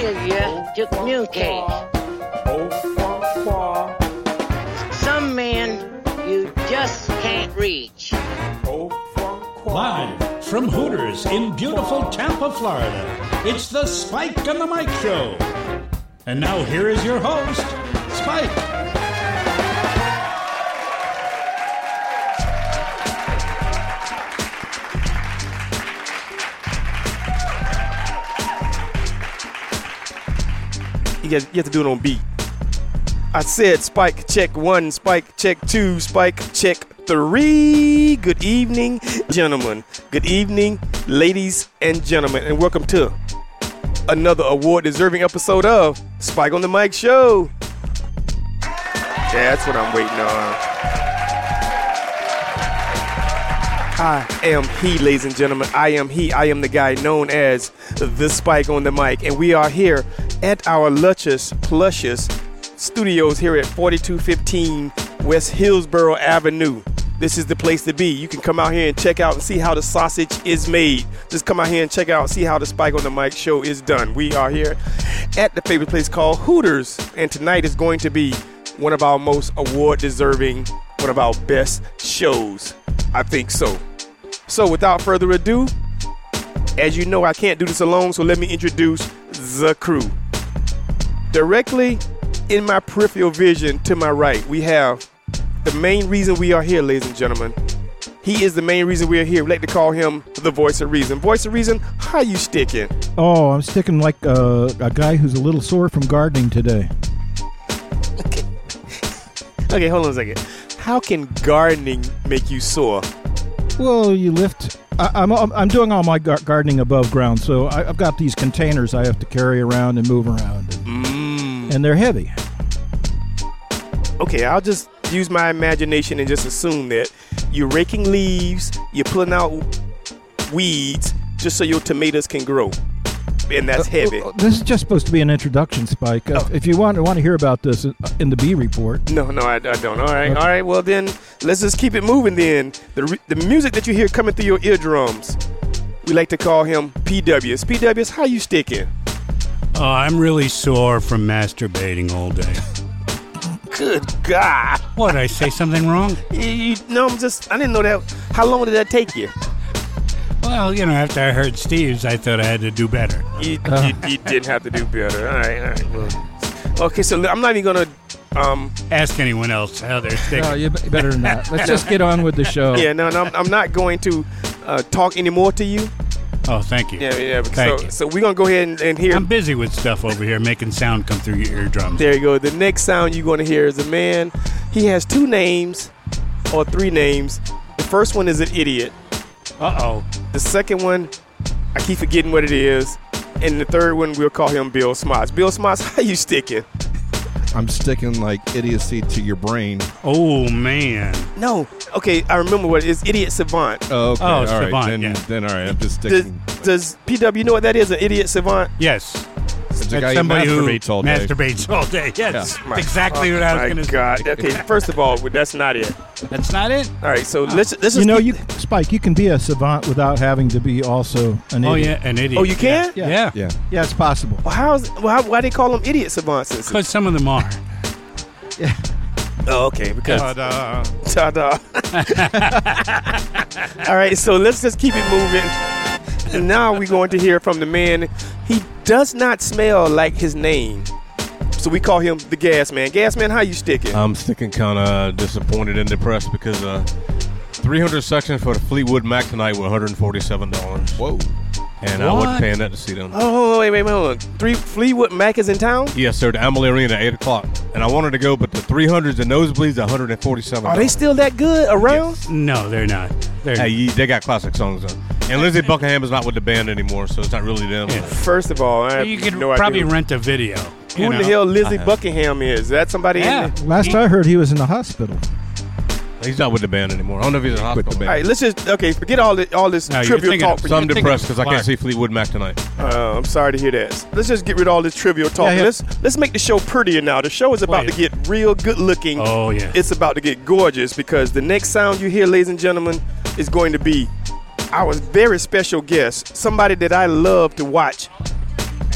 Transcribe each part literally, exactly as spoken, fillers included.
failure to communicate. Some men you just can't reach. Live from Hooters in beautiful Tampa, Florida, it's the Spike and the Mike Show. And now here is your host, Spike. You, get, you have to do it on beat. I said Spike check one, Spike check two, Spike check three. Good evening, gentlemen. Good evening, ladies and gentlemen, and welcome to another award-deserving episode of Spike on the Mike Show. That's what I'm waiting on. I am he, ladies and gentlemen. I am he. I am the guy known as the Spike on the Mic, and we are here at our luscious, pluscious studios here at forty-two fifteen West Hillsborough Avenue. This is the place to be. You can come out here and check out and see how the sausage is made. Just come out here and check out and see how the Spike on the Mic show is done. We are here at the favorite place called Hooters, and tonight is going to be one of our most award-deserving, one of our best shows. I think so. So without further ado, as you know, I can't do this alone, so let me introduce the crew. Directly in my peripheral vision to my right, we have the main reason we are here, ladies and gentlemen. He is the main reason we are here. We like to call him the voice of reason. Voice of reason, how you sticking? Oh, I'm sticking like uh, a guy who's a little sore from gardening today. Okay. Okay, hold on a second. How can gardening make you sore? Well, you lift. I, I'm I'm doing all my gar- gardening above ground, so I, I've got these containers I have to carry around and move around, and, mm. and they're heavy. Okay, I'll just use my imagination and just assume that you're raking leaves, you're pulling out weeds just so your tomatoes can grow, and that's heavy. Uh, this is just supposed to be an introduction, Spike. Uh, oh. If you want want to hear about this in the B report. No, no, I, I don't. All right, okay. all right. Well, then let's just keep it moving. Then the re- the music that you hear coming through your eardrums, we like to call him P Ws. P Ws, how you sticking? Oh, I'm really sore from masturbating all day. Good God! What, did I say something wrong? You, you, no, I'm just. I didn't know that. How long did that take you? Well, you know, after I heard Steve's, I thought I had to do better. You, you, you didn't have to do better. All right, all right. Well, okay, so I'm not even gonna um, ask anyone else how they're sticking. No, you b- better than that. Let's just get on with the show. Yeah, no, no, I'm, I'm not going to uh, talk anymore to you. Oh, thank you. Yeah, yeah. Thank so, you. so we're gonna go ahead and, and hear. I'm busy with stuff over here, making sound come through your eardrums. There you go. The next sound you're gonna hear is a man. He has two names, or three names. The first one is an idiot. Uh-oh. The second one, I keep forgetting what it is. And the third one, we'll call him Bill Smots. Bill Smots, how you sticking? I'm sticking like idiocy to your brain. Oh, man. No. Okay, I remember what it is. Idiot savant. Oh, okay. Oh, all right. savant, Then, yeah. then, all right. I'm just Does, sticking. does P W know what that is, an idiot savant? Yes. It's a That's guy who somebody who masturbates all day. masturbates all day. Yes. Yeah. That's exactly what I was My going to say. God. Okay, first of all, that's not it. That's not it? All right, so let's, let's just You know, keep- you Spike, you can be a savant without having to be also an Oh, idiot. yeah, an idiot. Oh, you can? Yeah. Yeah. Yeah. Yeah, it's possible. Well, how's, well, how, why they call them idiot savants? Because some of them are. Yeah. Oh, okay, because Ta-da. ta-da. All right, so let's just keep it moving. And now we're going to hear from the man. He does not smell like his name, so we call him the Gas Man. Gas Man, how you sticking? I'm sticking kind of disappointed and depressed because uh, three hundred section for the Fleetwood Mac tonight were one hundred forty-seven dollars. Whoa. And I wasn't What? paying that to see them. oh, wait, wait, wait, hold on. Three Fleetwood Mac is in town? Yes, sir. The Amalie Arena at eight o'clock. And I wanted to go, but the three hundreds and nosebleeds, one hundred forty-seven dollars. Are they still that good around? No, they're not. They're Hey, you- they got classic songs though. And Lindsey Buckingham is not with the band anymore, so it's not really them. Yeah. First of all, I have You could no probably idea. rent a video. Who you in the know? hell Lizzie I have. Buckingham is? Is that somebody Yeah. in there? Last I heard, he was in the hospital. He's not with the band anymore. I don't know if he's in hospital. All right, let's just, okay, forget all, the, all this No, you're trivial thinking talk. of For So I'm you. thinking depressed of because I Clark. can't see Fleetwood Mac tonight. Uh, I'm sorry to hear that. Let's just get rid of all this trivial talk. Yeah, yeah. Let's let's make the show prettier now. The show is about Wait. to get real good looking. Oh, yeah. It's about to get gorgeous because the next sound you hear, ladies and gentlemen, is going to be our very special guest, somebody that I love to watch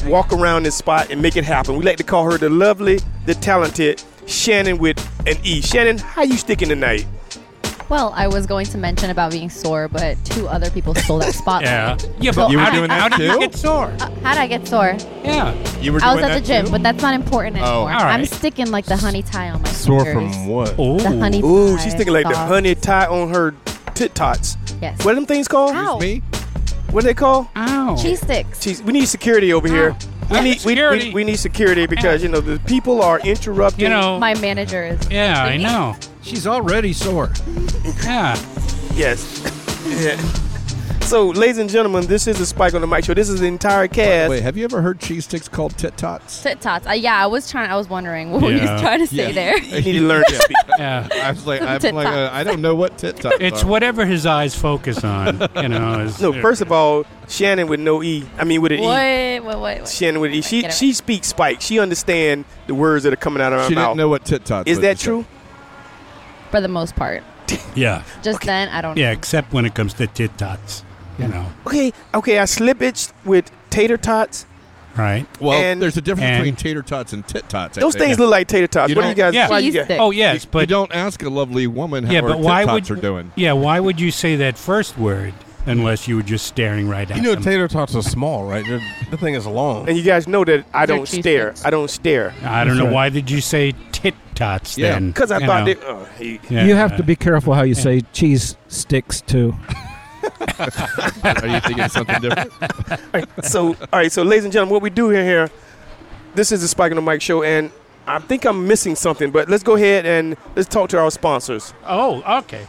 walk around this spot and make it happen. We like to call her the lovely, the talented Shannon with an E. Shannon, how you sticking tonight? Well, I was going to mention about being sore, but two other people stole that spotlight. Yeah. Yeah, So but You were how, did, doing that how did you too? get sore? Uh, how did I get sore? Yeah. You were I was doing at the that gym, too? but that's not important anymore. all right. I'm sticking like the honey tie on my Sore fingers. from what? Oh. The honey Ooh, tie. she's thinking like the sauce. honey tie on her tit tots. Yes. What are them things called? Ow. Me? What are they called? Ow. Cheese sticks. Jeez, we need security over here. We Yeah, need we, security. we, we need security because you know the people are interrupting. You know. My manager is. Yeah, I know. She's already sore. Yeah. Yes. Yeah. So, ladies and gentlemen, this is the Spike on the Mic Show. This is the entire cast. Wait, have you ever heard cheese sticks called tit tots? Tit tots. Uh, yeah, I was trying. I was wondering what were Yeah. you trying to say Yeah. there. You need to learn to speak. Yeah. I was like, I'm Tit like, uh, tots. I don't know what tit tots It's are. whatever his eyes focus on, you know. Is, No, first of all, Shannon with no E. I mean, with an E. What? What? What? what? Shannon with an E. She Get it she right. speaks Spike. She understands the words that are coming out of her She mouth. didn't know what tit tots Is was, that she true? For the most part. yeah. Just then, I don't. Yeah, except when it comes to tit tots, you know. Okay, okay. I slippage with tater tots. Right? said. Well, And- there's a difference and- between tater tots and tit tots. I Those think. things look like tater tots. You What do you don't- guys? Yeah. Why you Cheese got? stick. Oh, yes, you but don't ask a lovely woman how yeah, her but tit why tots would are doing. Yeah, why would you say that first word unless you were just staring right at You know, them? tater tots are small, right? They're, the thing is long. And you guys know that I They're don't cheese stare. sticks. I don't stare I don't know That's right. why did you say tit tots Yeah, then? because I You thought know? they. Oh, he, Yeah, You have uh, to be careful how you say cheese sticks too. Are you thinking of something different? so, all right. So, ladies and gentlemen, what we do here, here, this is the Spike on the Mic Show, and I think I'm missing something. But let's go ahead and let's talk to our sponsors. Oh, okay.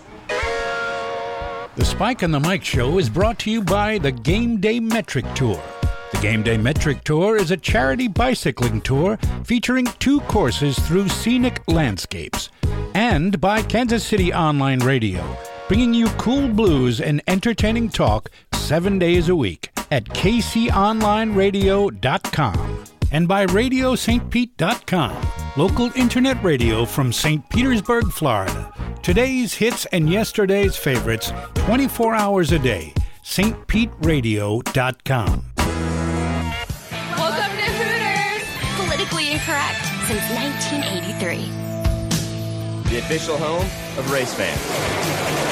The Spike on the Mic Show is brought to you by the Game Day Metric Tour. The Game Day Metric Tour is a charity bicycling tour featuring two courses through scenic landscapes. And by Kansas City Online Radio, bringing you cool blues and entertaining talk seven days a week at k c online radio dot com. And by radio st pete dot com, local internet radio from Saint Petersburg, Florida. Today's hits and yesterday's favorites, twenty-four hours a day. st pete radio dot com. Welcome to Hooters! Politically incorrect since nineteen eighty-three. The official home of race fans.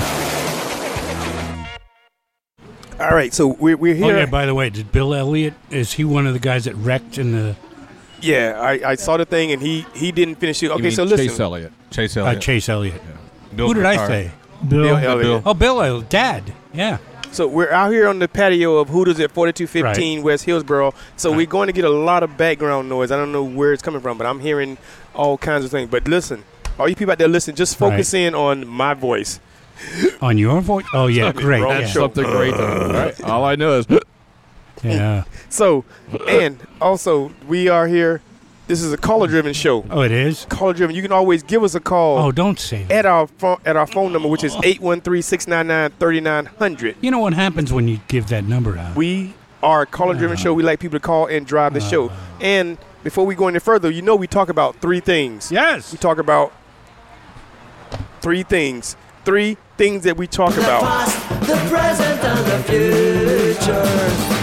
All right. So we're we're Oh, here. yeah, by the way, did Bill Elliott, is he one of the guys that wrecked in the Yeah, I, I saw the thing, and he he didn't finish it. You Okay, mean so listen. Chase Elliott. Chase uh, Elliott. Chase Elliott? Bill Who did I Ricard. say? Bill Bill. Elliott. Bill. Oh, Bill Elliott, Dad. Yeah. So we're out here on the patio of Hooters at forty-two fifteen West Hillsboro. So Right. we're going to get a lot of background noise. I don't know where it's coming from, but I'm hearing all kinds of things. But listen, all you people out there listening, just focus in on my voice. On your voice? Oh, yeah, great. wrong Yeah. That's something great. All right. All I know is yeah. So, and also, we are here. This is a caller-driven show. Oh, it is? Caller-driven. You can always give us a call Oh, don't say that. at our phone at our phone number, which is eight one three, six nine nine, three nine zero zero. You know what happens when you give that number out? We are a caller-driven show. We like people to call and drive the show. And before we go any further, you know we talk about three things. Yes. We talk about three things. Three things that we talk about. The present and the future.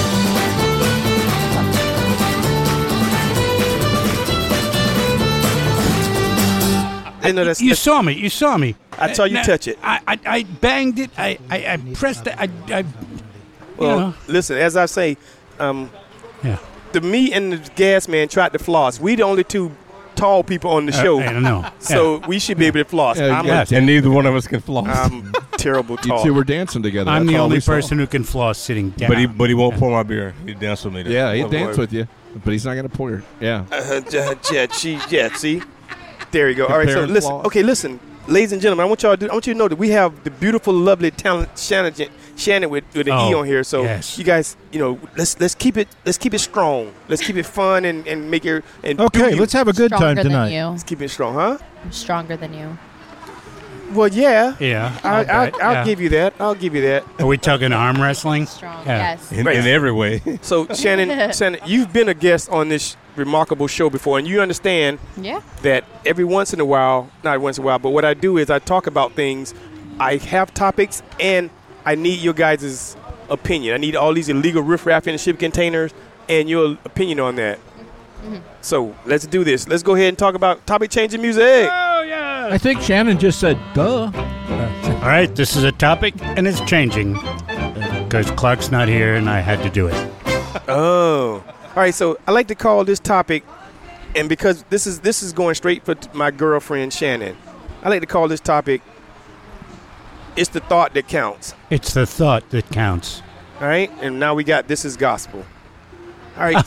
I know that's, You that's saw me. You saw me. I saw you Now, touch it. I, I, I banged it. I, I, I pressed it. I, I well, you know. listen, as I say, um, Yeah. the me and the gas man tried to floss. We the only two tall people on the show. Uh, I don't know. So we should be able to floss. Yeah, I'm, yeah. And neither one of us can floss. I'm terrible you tall. two were dancing together. I'm That's the all only we saw. person who can floss sitting down. but he but he won't pour my beer. He danced with me. There. Yeah, he Oh, danced Lord. with you, but he's not going to pour it. Yeah. Uh, yeah, yeah, she, yeah, see? There you go. All right, so Compare and listen. floss. Okay, listen. Ladies and gentlemen, I want y'all to do, I want you to know that we have the beautiful, lovely, talent Shannon, Shannon with, with an E Oh, on here. So yes. you guys, you know, let's let's keep it let's keep it strong. Let's keep it fun and, and make it and do Okay, you. let's have a good Stronger time than tonight. you. Let's keep it strong, huh? I'm stronger than you. Well, yeah. Yeah. I, I'll, I'll, bet, I'll yeah. give you that. I'll give you that. Are we talking arm wrestling? Strong. Yeah. Yes. In, Right. in every way. So Shannon, Shannon, you've been a guest on this remarkable show before, and you understand Yeah. that every once in a while, not once in a while, but what I do is I talk about things. I have topics, and I need your guys' opinion. I need all these illegal riffraff in the ship containers. and your opinion on that. Mm-hmm. So let's do this. Let's go ahead and talk about topic changing music. Oh, yeah. I think Shannon just said, duh. All right, this is a topic, and it's changing because Clark's not here, and I had to do it. Oh. All right, so I like to call this topic, and because this is this is going straight for t- my girlfriend, Shannon, I like to call this topic, it's the thought that counts. It's the thought that counts. All right, and now we got this is gospel. All right.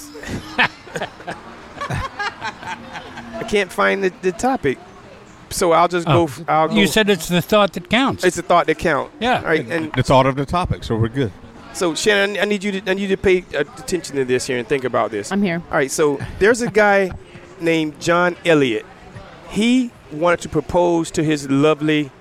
I can't find the, the topic, so I'll just Oh, go. f- I'll go. You said it's the thought that counts. It's the thought that counts. Yeah. All right, and It's all of the topic, so we're good. so Shannon, I need you to I need you to pay uh, attention to this here and think about this. I'm here. All right, so there's a guy named John Elliott. He wanted to propose to his lovely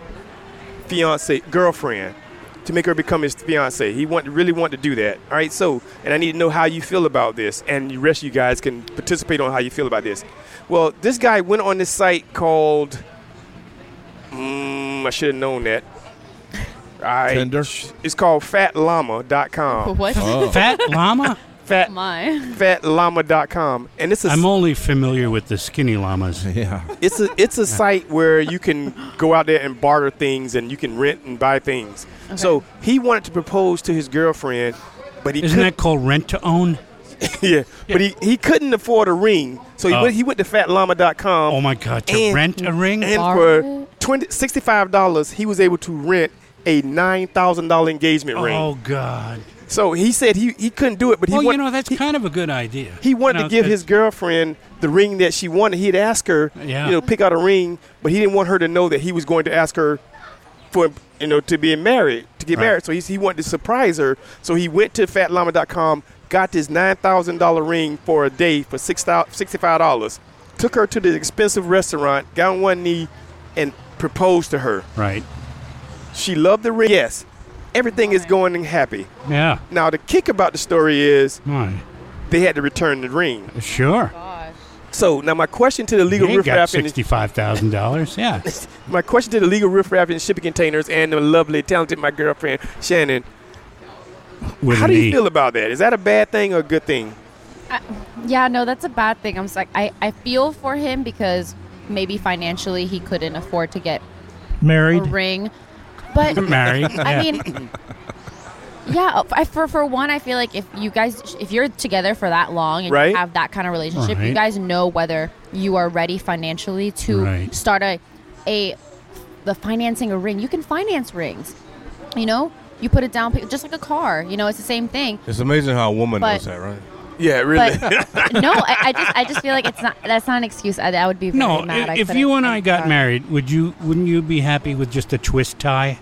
fiance girlfriend to make her become his fiance. He want, really wanted to do that. All right, so, and I need to know how you feel about this, and the rest of you guys can participate on how you feel about this. Well, this guy went on this site called, mm, I should have known that. I, Tinder? It's called fat llama dot com. What? Oh. Fat llama? Fat, My. fat llama dot com. And it's a I'm only familiar with the skinny llamas. Yeah. It's a it's a site where you can go out there and barter things, and you can rent and buy things. Okay. So he wanted to propose to his girlfriend, but he Isn't couldn't. that called rent to own? yeah, but he, he couldn't afford a ring, so he Oh. went he went to fat llama dot com. Oh, my God. To And- rent a ring? and Borrow for it? twenty sixty-five dollars, he was able to rent a nine thousand dollar engagement ring. Oh, God. So he said he, he couldn't do it, but he Well, want- you know, that's he, kind of a good idea. he wanted You know, to give his that's- girlfriend the ring that she wanted. He'd ask her, Yeah. you know, pick out a ring, but he didn't want her to know that he was going to ask her for, you know, to be married, to get Right. married. So he, he wanted to surprise her. So he went to fat llama dot com, got this nine thousand dollar ring for a day for sixty-five dollars, took her to the expensive restaurant, got on one knee, and proposed to her. Right. She loved the ring. Yes. Everything is going happy. Yeah. Now, the kick about the story is Right. they had to return the ring. Sure. So now my question to the legal He got riffraff and sixty-five thousand dollars. Yeah. my question to the legal riffraff and shipping containers and the lovely, talented my girlfriend Shannon. With How an do you E. feel about that? Is that a bad thing or a good thing? Yeah, no, that's a bad thing. I'm just like, I, I feel for him because maybe financially he couldn't afford to get a Married. ring. But Married. I Yeah. mean, yeah, I, for for one, I feel like if you guys, if you're together for that long and Right. you have that kind of relationship, you Right. guys know whether you are ready financially to Right. start a a the financing a ring. You can finance rings, you know. You put it down, just like a car. You know, it's the same thing. It's amazing how a woman But- knows that, right? Yeah, really. But no, I, I just I just feel like it's not. That's not an excuse. I, I would be very No, mad. I if, if couldn't- you and I got sorry. married, would you? Wouldn't you be happy with just a twist tie?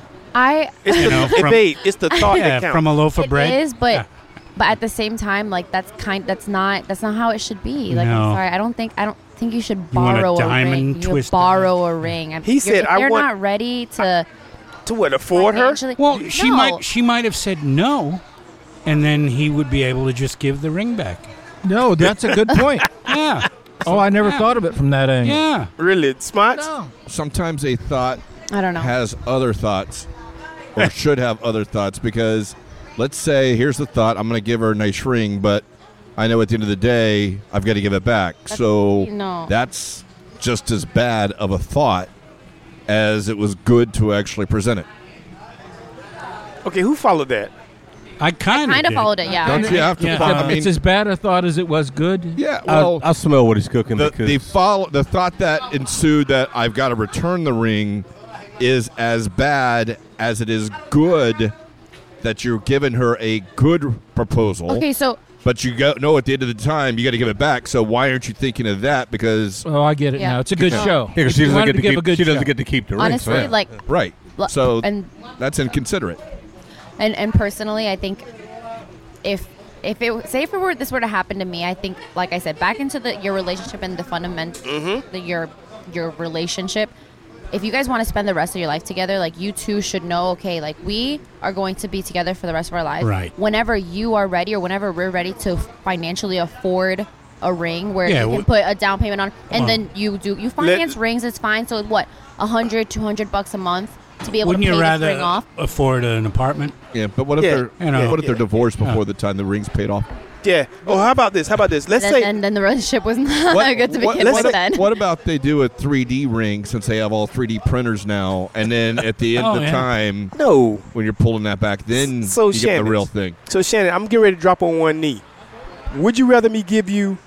I it's, You the, know, hey, from- babe, it's the thought Yeah, that counts. from a loaf of It bread. is, but Yeah. but at the same time, like that's kind. That's not. That's not how it should be. Like, No. I'm sorry. I don't think. I don't think you should You want a borrow a, diamond ring. You twist borrow a ring. I'm- He you're- said, if "I you're want- not ready to to what, afford her? financially- Well, she No. might. She might have said no, and then he would be able to just give the ring back. No, that's a good point. Yeah. Oh, I never Yeah. thought of it from that angle. Yeah. Really, smart? Sometimes a thought I don't know. has other thoughts or should have other thoughts because let's say here's the thought, I'm going to give her a nice ring, but I know at the end of the day I've got to give it back. so no. that's just as bad of a thought as it was good to actually present it. Okay, who followed that? I kind of kind of followed it. Yeah. Don't you have to Yeah. follow? Uh, I mean, It's as bad a thought as it was good. yeah, well, I, I smell what he's cooking. the, because the follow the thought that ensued that I've got to return the ring is as bad as it is good that you're giving her a good proposal. Okay, so But you go, know at the end of the time you got to give it back. So why aren't you thinking of that? Because Oh, I get it Yeah. now. It's a good Yeah. show. Yeah, 'cause If she you doesn't wanted get to give keep. a good She doesn't show. get to keep the ring. honestly, so yeah. like, right, l- so and that's inconsiderate. and and personally, I think if if it say if it were this were to happen to me, I think, like I said, back into the your relationship and the fundament, the, your your relationship. If you guys want to spend the rest of your life together, like you two should know, okay, like we are going to be together for the rest of our lives. Right. Whenever you are ready, or whenever we're ready to financially afford a ring where Yeah, you can wh- put a down payment on, and Well, then you do you finance rings, it's fine. So what, a hundred, two hundred bucks a month to be able Wouldn't to pay you this rather ring off? afford an apartment? Yeah, but what if Yeah. they're You know. what if they're Yeah. divorced before Yeah. the time the ring's paid off? Yeah. Oh, how about this? How about this? Let's then, say. then, then the relationship was not good to what, begin what, with. Then what about they do a three D ring since they have all three D printers now, and then at the end Oh, of the yeah. time, No. when you're pulling that back, then So you get Shannon, the real thing. So Shannon, I'm getting ready to drop on one knee. Would you rather me give you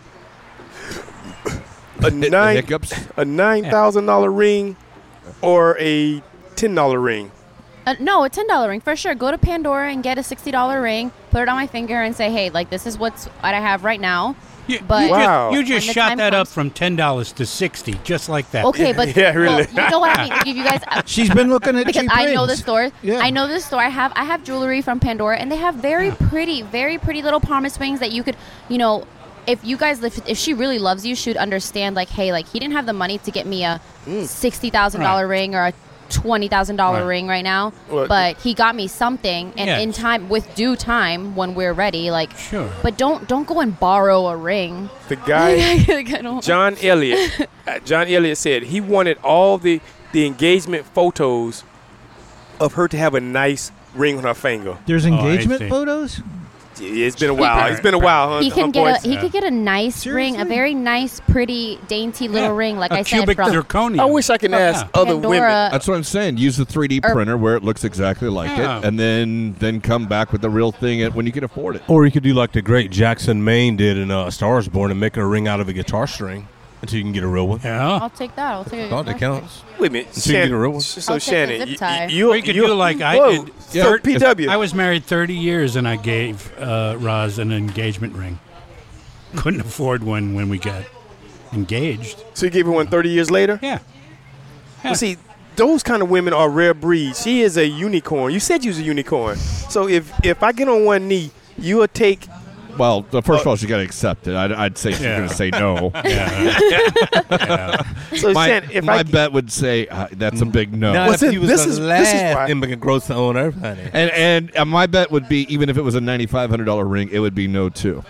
a The nine hiccups. a nine thousand dollar ring or a ten dollar ring? Uh, no, a ten dollar ring for sure. Go to Pandora and get a sixty dollar ring. Put it on my finger and say, "Hey, like this is what's what I have right now." You, But you Wow. just, you just when the shot time that up comes- from ten dollars to sixty, just like that. Okay, but Yeah, really. well, you know what I mean. If you guys, She's been looking at because cheap I know the rings. store. Yeah. I know the store. I have I have jewelry from Pandora, and they have very pretty, very pretty little promise rings that you could, you know, if you guys, if, if she really loves you, she'd understand. Like, hey, like he didn't have the money to get me a sixty thousand dollar Right. ring or a twenty thousand dollar Right. ring right now, Well, but he got me something, and Yeah. in time, with due time, when we're ready, like, Sure. But don't don't go and borrow a ring. The guy, Like, I don't- John Elliott, uh, John Elliott said he wanted all the, the engagement photos of her to have a nice ring on her finger. There's I engagement see. photos? Yeah, it's been a while. It's been a while, huh? He can huh, get boys? a he could get a nice ring, a Seriously? very nice, pretty, dainty little Yeah. ring. Like a I said, cubic from zirconium. I wish I could ask Yeah. other Pandora. women. That's what I'm saying. Use the three D Or- printer where it looks exactly like Yeah. it, and then then come back with the real thing at- when you can afford it. Or you could do like the great Jackson Maine did in uh, A Star Is Born and make a ring out of a guitar string until you can get a real one. Yeah. I'll take that. I'll take a Oh, good that guitar counts. Wait a minute, So you can get a real Shannon. one? So I'll take the Shannon, zip you, tie. you, Or you could you, do like I whoa, did. so Thir- P W. I was married thirty years, and I gave uh, Roz an engagement ring. Couldn't afford one when we got engaged. So you gave her one thirty years later? Yeah. Well, see, those kind of women are rare breeds. She is a unicorn. You said you was a unicorn. So if if I get on one knee, you will take. Well, the- first of all, you got to accept it. I'd, I'd say she's Yeah. going to say no. Yeah. yeah. So my Shannon, if my I bet would say uh, that's a big no. Not Well, if see, you was this gonna is- this is laugh why- and make growth on everybody. And and uh, my bet would be even if it was a ninety-five hundred dollar ring, it would be no too.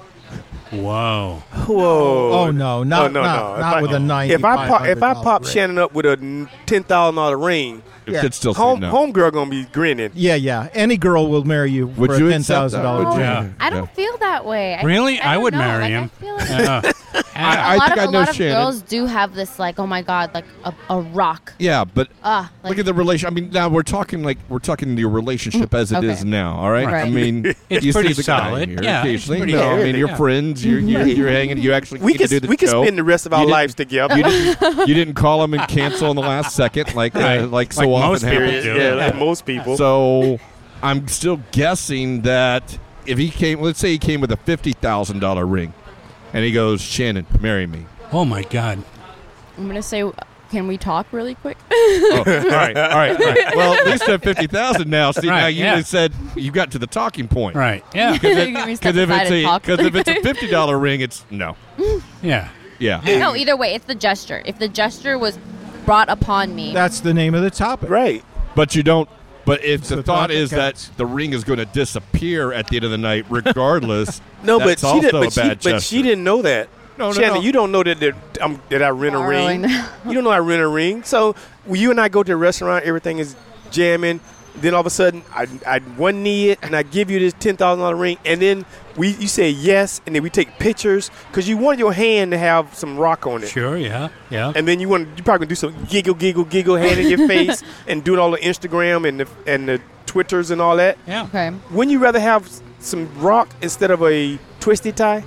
Whoa. whoa, Oh, no. Not, oh, no, not, no. not If I- with a ninety. If I pop, if I pop ring. Shannon up with a ten thousand dollar ring, It Yeah. could still home say no. homegirl gonna be grinning. Yeah, yeah. Any girl will marry you Would for you a ten accept thousand that? dollar Would you? ring. I don't feel that way. I Really? think- I don't would know. marry Like, him. I feel like Yeah. I, a I lot think of, I a know lot of Shannon. girls do have this, like, oh my god, like a, a rock. Yeah, but Ah, like, look at the relation. I mean, now we're talking like we're talking your relationship as it is Okay. now. All right. Right. I mean, It's you pretty see the guy solid. here Yeah, it's occasionally. pretty no, I mean solid. you're Yeah. friends. You're you're, you're hanging. You actually We get can to do the we can show. spend the rest of You our didn't- lives together. You didn't, you didn't call him and cancel in the last second like Right. uh, like so Like often most people happens. do. yeah, like Yeah. most people. So I'm still guessing that if he came, let's say he came with a fifty thousand dollar ring, and he goes, Shannon, marry me. Oh my God. I'm gonna say, can we talk really quick? Oh, all right, all right, all right. Well, at least at fifty thousand now. See, now Right, you yeah. just said you got to the talking point. Right. Yeah. Can we step Because if aside it's and a talk? because if it's a fifty dollar ring, it's no. Yeah. Yeah. No, either way, it's the gesture. If the gesture was brought upon me, That's the name of the topic. right. But you don't. But if the the thought thought that is that counts. the ring is going to disappear at the end of the night, regardless, No, but that's she also did. a But she, bad but gesture. she didn't know that. No, no, Shannon, no. you don't know that that, um, that I rent a Borrowing. ring. You don't know I rent a ring. So when you and I go to a restaurant, everything is jamming. Then all of a sudden, I I one knee it and I give you this ten thousand dollar ring, and then we you say yes, and then we take pictures because you want your hand to have some rock on it. Sure. Yeah. Yeah. And then you want you probably gonna do some giggle, giggle, giggle, hand in your face, and doing all the Instagram and the and the Twitters and all that. Yeah. okay. Wouldn't you rather have s- some rock instead of a twisty tie?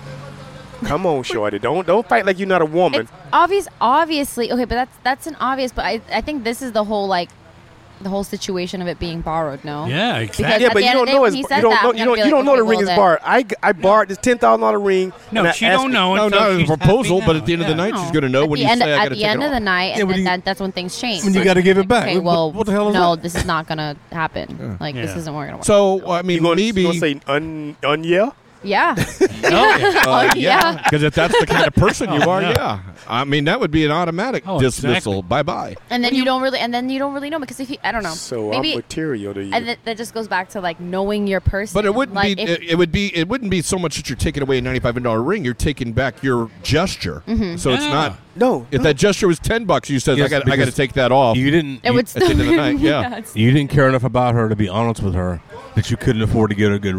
Come on, shorty, don't don't fight like you're not a woman. It's obvious, obviously. Okay, but that's that's an obvious. But I, I think this is the whole like, the whole situation of it being borrowed. No. Yeah. Because Exactly. Yeah, at but the you end don't of the day, know when it's he you said don't that, know I'm you gonna don't be you don't like, know the okay, ring well is then- barred. I, g- I borrowed this ten thousand dollar ring. No, and I she asked don't her- know No, until no, she's it's a proposal, happy but now. at the end of the Yeah. night, No. she's going to know At when the you end say, of, I got at to the take end it of the off. night, Yeah, and but then you- that, that's when things change. When you got to give it back. Okay, What- well, what the hell is no, that? this is not gonna happen. Like this Yeah. isn't working. Work. So, I mean, You gonna, maybe. you gonna say un, un yeah? yeah, Oh, oh, yeah. Because if that's the kind of person you Oh, are, yeah. yeah. I mean, that would be an automatic Oh, dismissal. exactly. Bye bye. And then you don't really, and then you don't really know because if you, I don't know, So maybe, I'm material to you. and that, that just goes back to like knowing your person. But it wouldn't like, be. if- It, it would be. It wouldn't be so much that you're taking away a ninety-five hundred dollar ring. You're taking back your gesture. Mm-hmm. So it's Yeah. not. no, If no. that gesture was ten bucks, you said Yes, I got. I got to because take that off. You didn't. it you, would at the still end of the night, yeah. it's- you didn't care enough about her to be honest with her that you couldn't afford to get her a good ring.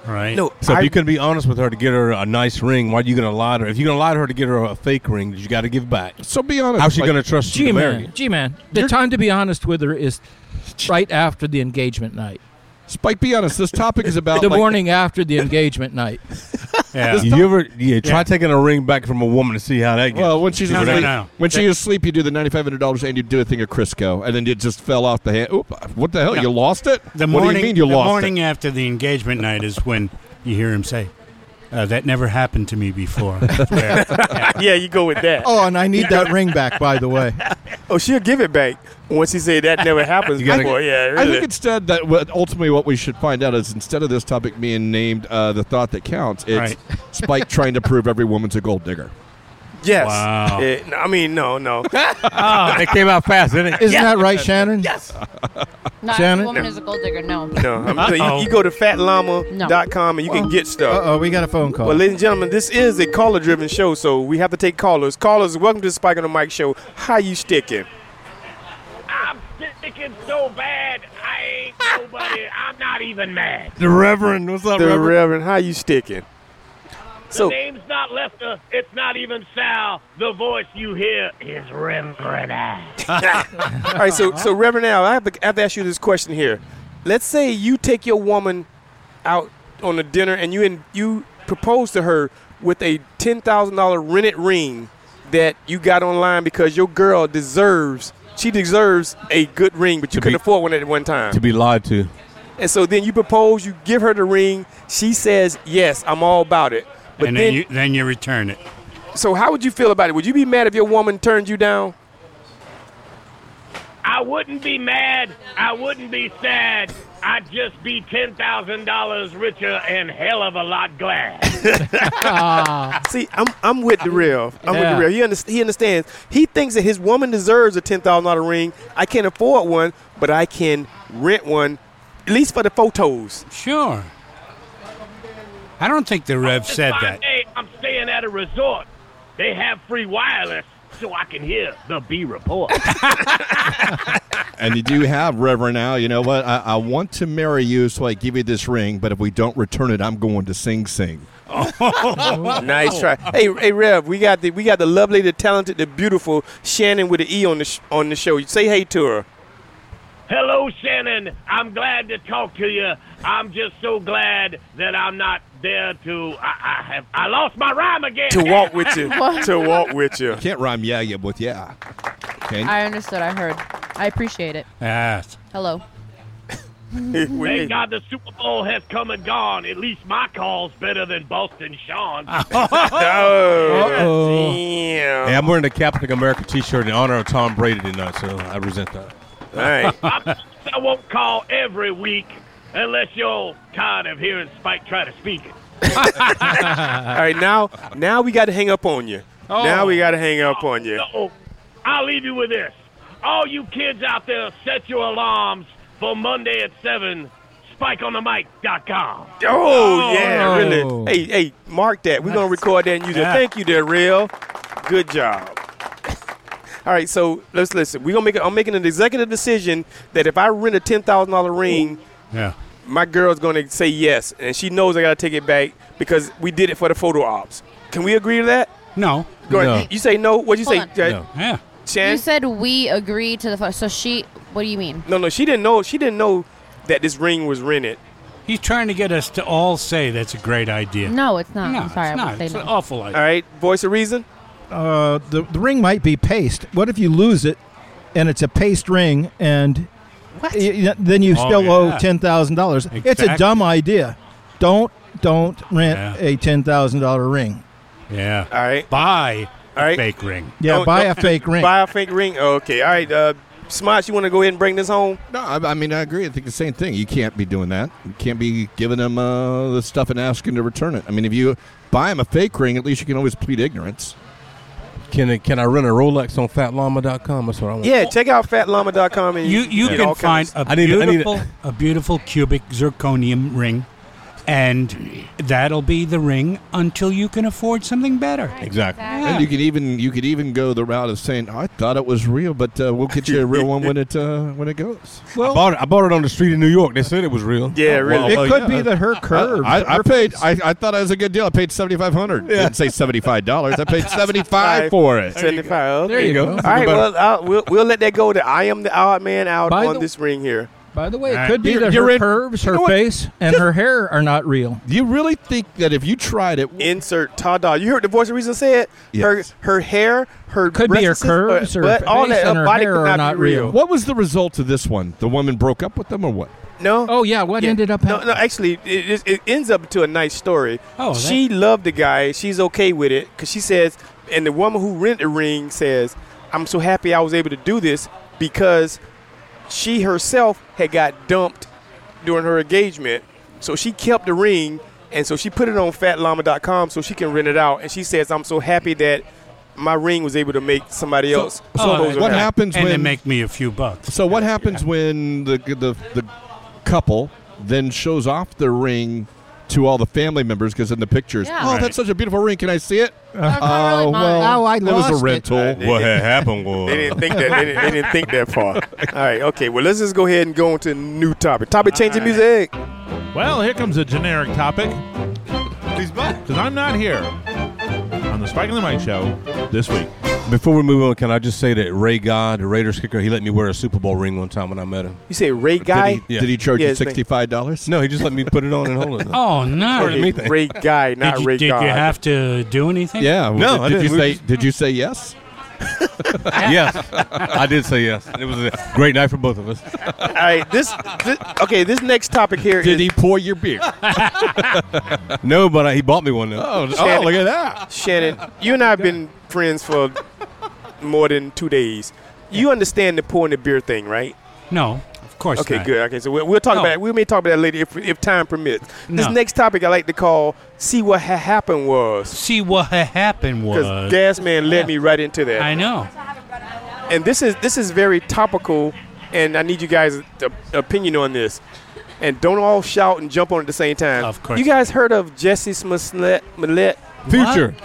Right. No, So I, if you can be honest with her to get her a nice ring, why are you going to lie to her? If you're going to lie to her to get her a fake ring, you got to give back. So be honest. How's she like, going to trust you to marry G-Man, you? G-Man, the time to be honest with her is right after the engagement night. Spike, be honest. This topic is about The like, morning after the engagement night. Yeah. You ever yeah, try Yeah. taking a ring back from a woman to see how that goes? Well, when she's No, no, asleep, no. when she is asleep, you do the ninety-five hundred dollars and you do a thing of Crisco, and then it just fell off the hand. Oop! What the hell? No. You lost it? The what morning, do you mean you the lost morning it? after the engagement night is when you hear him say, uh, "That never happened to me before." Where- yeah. yeah, you go with that. Oh, and I need that ring back, by the way. Oh, she'll give it back once he say that never happens You gotta- before. Yeah, really. I think instead that what, ultimately what we should find out is instead of this topic being named uh, the thought that counts, it's Right. Spike trying to prove every woman's a gold digger. yes. Wow. Eh, no, I mean, no, no. Oh, it came out fast, didn't it? Isn't that right, Shannon? Yes. Not Shannon? every woman is a gold digger. No. No, I'm telling you, Uh-oh. you go to fat llama dot com and you can get stuff. Uh-oh, we got a phone call. Well, ladies and gentlemen, this is a caller-driven show, so we have to take callers. Callers, welcome to the Spike on the Mic show. How you sticking? I'm sticking so bad, I ain't nobody. I'm not even mad. The Reverend, what's up, The Reverend? Reverend, how you sticking? The So, name's not Lester. It's not even Sal. The voice you hear is Reverend Al. all right, so so Reverend Al, I have, to, I have to ask you this question here. Let's say you take your woman out on a dinner and you in, you propose to her with a ten thousand dollars rented ring that you got online because your girl deserves, she deserves a good ring, but you To couldn't be- afford one at one time. To be lied to. And so then you propose, you give her the ring. She says, yes, I'm all about it. But and then, then you then you return it. so how would you feel about it? Would you be mad if your woman turned you down? I wouldn't be mad. I wouldn't be sad. I'd just be ten thousand dollars richer and hell of a lot glad. See, I'm I'm with the real. I'm Yeah. with the real. He, under, he understands. He thinks that his woman deserves a ten thousand dollars ring. I can't afford one, but I can rent one, at least for the photos. Sure. I don't think the Rev This said fine that. day, I'm staying at a resort. They have free wireless, so I can hear the B report. And you do have Reverend Al. You know what? I, I want to marry you, so I give you this ring. But if we don't return it, I'm going to Sing Sing. Nice try. Hey, hey, Rev, we got the we got the lovely, the talented, the beautiful Shannon with an E on the sh- on the show. Say hey to her. Hello, Shannon. I'm glad to talk to you. I'm just so glad that I'm not there to. I, I have. I lost my rhyme again. To walk with you. To walk with you. Can't rhyme yeah yeah with yeah. Can you? I understood. I heard. I appreciate it. Yes. Hello. Thank God the Super Bowl has come and gone. At least my call's better than Boston Sean. Oh, Uh-oh. damn. Hey, I'm wearing the Captain America T-shirt in honor of Tom Brady tonight, so I resent that. All right. I, I won't call every week unless you're tired of hearing Spike try to speak it. All right, now now we got to hang up on you. Now we got to hang up on you. So, I'll leave you with this. All you kids out there, set your alarms for Monday at seven, spike on the mic dot com. Oh, yeah, Oh. really. Hey, hey, mark that. We're going to record that and use it. Yeah. Thank you there, Real. Good job. All right, so let's listen. We're gonna make. A, I'm making an executive decision that if I rent a ten thousand dollar ring, Yeah. my girl's gonna say yes, and she knows I gotta take it back because we did it for the photo ops. Can we agree to that? No. Go ahead. No. You, you say no. What'd you Hold say, on. uh, No. Yeah. Shan? You said we agreed to the photo. So she. What do you mean? no, no. She didn't know. She didn't know that this ring was rented. He's trying to get us to all say that's a great idea. No, it's not. No, I'm sorry. it's I not. would say It's no. an awful idea. All right. Voice of reason. Uh, the, the ring might be paste. What if you lose it and it's a paste ring and y- y- then you Oh, still yeah. owe ten thousand dollars? It's a Exactly. dumb idea. Don't don't rent Yeah. a ten thousand dollars ring. Yeah. All right. Buy a All right. fake ring. Yeah, Don't- buy don't- a fake ring. Buy a fake ring. Okay. All right. Uh, Smots, you want to go ahead and bring this home? No, I, I mean I agree. I think the same thing. You can't be doing that. You can't be giving them uh, the stuff and asking to return it. I mean, if you buy them a fake ring, at least you can always plead ignorance. Can I, can I rent a Rolex on fat llama dot com? That's what I want. Yeah. Check out fat llama dot com and You you get can all find kinds. a I need- I need beautiful a beautiful cubic zirconium ring And that'll be the ring until you can afford something better. Exactly. And you could even you could even go the route of saying, "I thought it was real, but uh, we'll get you a real one when it uh, when it goes." Well, I bought it. I bought it on the street in New York. They said it was real. Yeah, really. It well, could yeah. be that her curves. I, I her paid. face- I, I thought it was a good deal. I paid seventy five hundred. Yeah. Didn't say seventy five dollars. I paid seventy five for it. seventy-five. There you go. All right, well, I'll, we'll we'll let that go. That I am the odd man out By on the- this ring here. By the way, it All right. could be You're- that you're her in- curves, you her know what? face, and her hair are not real. Do you really think that if you tried it, Insert Tada. You heard the voice of reason say it. Yes. Her her hair, her Could be her breasts, curves, uh, her but all face, that and her her body hair could are not, not be real. real. what was the result of this one? The woman broke up with them, or what? No. Oh yeah, what Yeah. ended up No, happening? no. Actually, it, it, it ends up to a nice story. Oh, that- she loved the guy. She's okay with it because she says, and the woman who rented the ring says, "I'm so happy I was able to do this because she herself had got dumped during her engagement, so she kept the ring, and so she put it on fat llama dot com so she can rent it out. And she says, I'm so happy that my ring was able to make somebody else. Oh, clothes what around." happens And when they make me a few bucks. So what happens when the, the the couple then shows off the ring to all the family members? Because in the pictures, Yeah. oh, Right. that's such a beautiful ring. Can I see it? not really Oh mine. well, Oh, I it was lost a it. rental. Uh, What had happened was They didn't think that. They didn't, they didn't think that far. All right. Okay. Well, let's just go ahead and go on to a new topic. Topic changing music. Well, here comes a generic topic. He's back. Because I'm not here on the Spike and the Mike show this week. Before we move on, can I just say that Ray Guy, the Raiders kicker, he let me wear a Super Bowl ring one time when I met him. You say Ray Guy? Did he, Yeah. did he charge Yeah, you his name- sixty five dollars? No, he just let me put it on and hold it. Oh, no. Sorry. me think. Ray Guy, not Did, you, Ray did God. you have to do anything? Yeah. No, Did, I did you didn't. We say? just- Did you say yes? Yes, I did say yes. It was a great night for both of us. All right. This, this. Okay. This next topic here is Did he pour your beer? No, but uh, he bought me one though. Oh, Shannon. oh, look at that. Shannon. You and I have been friends for more than two days. You understand the pouring the beer thing, right? No, of course Okay, not. good. Okay, so we'll, we'll talk No. about it. We may talk about that later if, if time permits. This No. next topic I like to call "See What Ha- Happened Was," See, what ha- happened because was... Gas Man led me right into that. I know. And this is this is very topical, and I need you guys' uh, opinion on this. And don't all shout and jump on it at the same time. Of course. You guys heard of Jesse Smollett? Smollett? Future,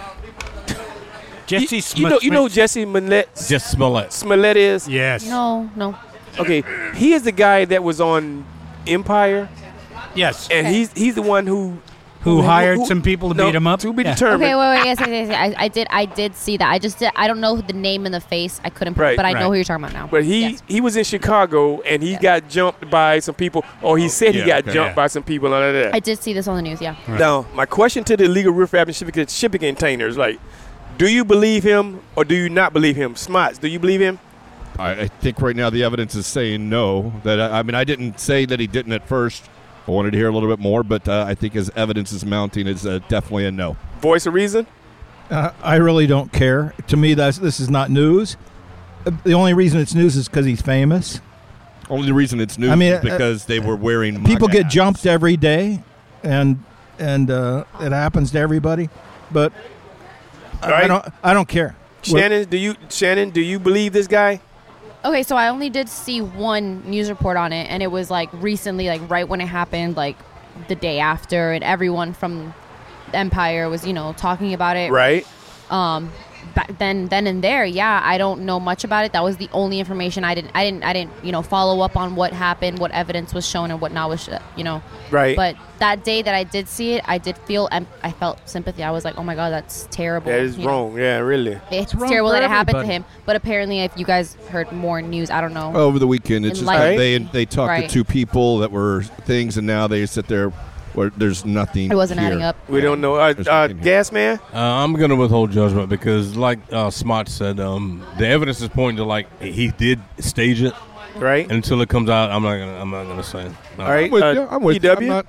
Jesse You, Smith. you know you know who Jesse Smollett just smell it. Smollett is? Yes. No, no. Okay, he is the guy that was on Empire, Yes. and Okay. he's he's the one who Who hired some people to no, beat him up? To be Yeah. determined. Okay, wait, wait, yes, yes, yes, yes. I, I did, I did see that. I just did. I don't know the name and the face. I couldn't, put Right, but I know right. who you're talking about now. But he, Yes. he was in Chicago and he got jumped by some people, or he said he Yeah, got okay. jumped Yeah. by some people. And all of that. I did see this on the news. Yeah. Now, my question to the illegal riffraff and shipping, shipping containers, like, do you believe him or do you not believe him? Smots, do you believe him? I, I think right now the evidence is saying no. That I, I mean, I didn't say that he didn't at first. I wanted to hear a little bit more, but uh, I think as evidence is mounting, it's uh, definitely a no. Voice of reason? Uh, I really don't care. To me, that's this is not news. Uh, The only reason it's news is because he's famous. Only reason it's news I mean, is uh, because they were wearing. People MAGA get hats. jumped every day, and and uh, it happens to everybody. But I- I Right. don't. I don't care. Shannon, do you Shannon, do you believe this guy? Okay, so I only did see one news report on it, and it was like recently, like right when it happened, like the day after, and everyone from Empire was, you know, talking about it. Right. Um, back then, then and there, yeah, I don't know much about it. That was the only information I didn't, I didn't, I didn't, you know, follow up on what happened, what evidence was shown, and what not was, sh- you know. Right. But that day that I did see it, I did feel, em- I felt sympathy. I was like, oh my god, that's terrible. That is you know. wrong. Yeah, really. It's wrong terrible for that it happened to everybody. him. But apparently, if you guys heard more news, I don't know. Over the weekend, it's In just light- like they they talked Right. to two people that were things, and now they sit there where there's nothing. It wasn't here. adding up. We don't know. Uh, There's uh, nothing here. Gas Man? Uh, I'm gonna withhold judgment because, like uh, Smart said, um, the evidence is pointing to like he did stage it. Right. And until it comes out, I'm not gonna. I'm not gonna say. No. All right. I'm with uh, you. I'm with P W? you. I'm not.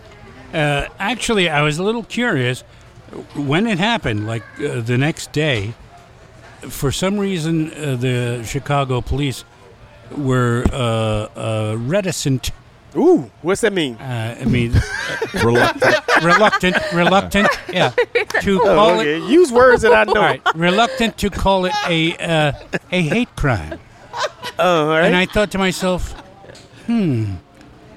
Uh, actually, I was a little curious when it happened. Like uh, the next day, for some reason, uh, the Chicago police were uh, uh, reticent. Ooh, what's that mean? Uh, I mean, Reluctant. reluctant, reluctant, yeah, to Oh, call okay. it. Use words that I know. All right, reluctant to call it a uh, a hate crime. Uh, all right. And I thought to myself, hmm,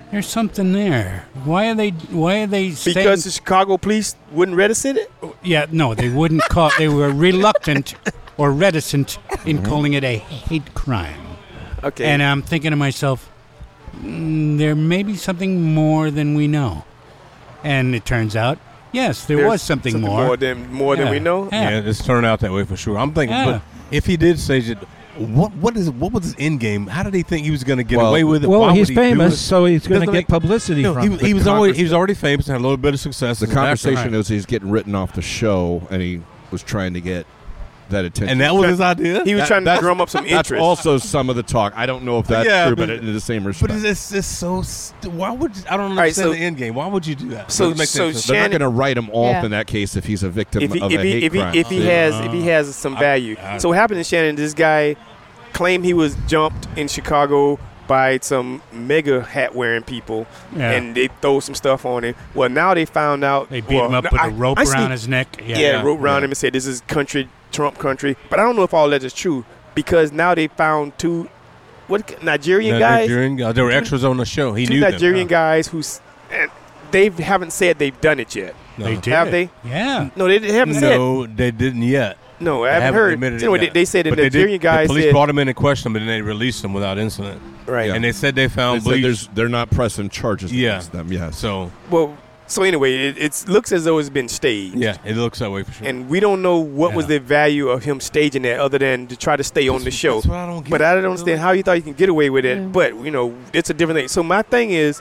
There's something there. Why are they? Why are they? Saying, Because the Chicago police wouldn't reticent it? yeah, no, they wouldn't call. They were reluctant or reticent in calling it a hate crime. Okay. And I'm thinking to myself, mm, there may be something more than we know. And it turns out, yes, there There's was something, something more. more than more than Yeah. we know. Yeah. Yeah, it's turned out that way for sure. I'm thinking, Yeah. but if he did stage it, what what is what was his end game? How did he think he was going to get Well- away with it? Well, Why he's would he do famous, it? so he's going to Doesn't get make- publicity No, from he, it. he was The always congress- he was already famous and had a little bit of success. The as an actor. conversation is he's getting written off the show, and he was trying to get that attention. and that was his idea. He was That- trying to that's- drum up some That's interest. also some of the talk. I don't know if that's Yeah, true, but- but in the same But respect. it's, it's just so. St- why would you, I don't right, understand so- the end game? Why would you do that? so- Doesn't make so sense. They're not Shannon- going to write him off Yeah. in that case if he's a victim if he of if a he hate if he, crime. if he Yeah. has if he has some value. I- So what happened in Shannon? This guy claimed he was jumped in Chicago by some mega hat wearing people, Yeah. and they throw some stuff on him. Well, now they found out They beat well, him up no, with I- a rope I around seen- his neck. Yeah, Yeah, rope around yeah. him and said this is country Trump country. But I don't know if all that is true because now they found two what Nigerian No, guys. Nigerian guys. They were extras on the show. He two knew them. Nigerian guys who's and they haven't said they've done it yet. No. They did. Have they? Yeah. No, they haven't said. No, they didn't yet. No, I They haven't heard. admitted it Anyway, they, yet. they said the But they did- Nigerian guys The police said brought him in and questioned him, and then they released him without incident. right. And they said they They found said bleach. there's, they're not pressing charges Yeah. against them. Yes. So Well, so anyway, it it's, looks as though it's been staged. yeah, it looks that way for sure. And we don't know what was Yeah. the value of him staging that other than to try to stay on the show. That's what I don't get. But I don't understand how you thought you can get away with it. Yeah. But, you know, it's a different thing. So my thing is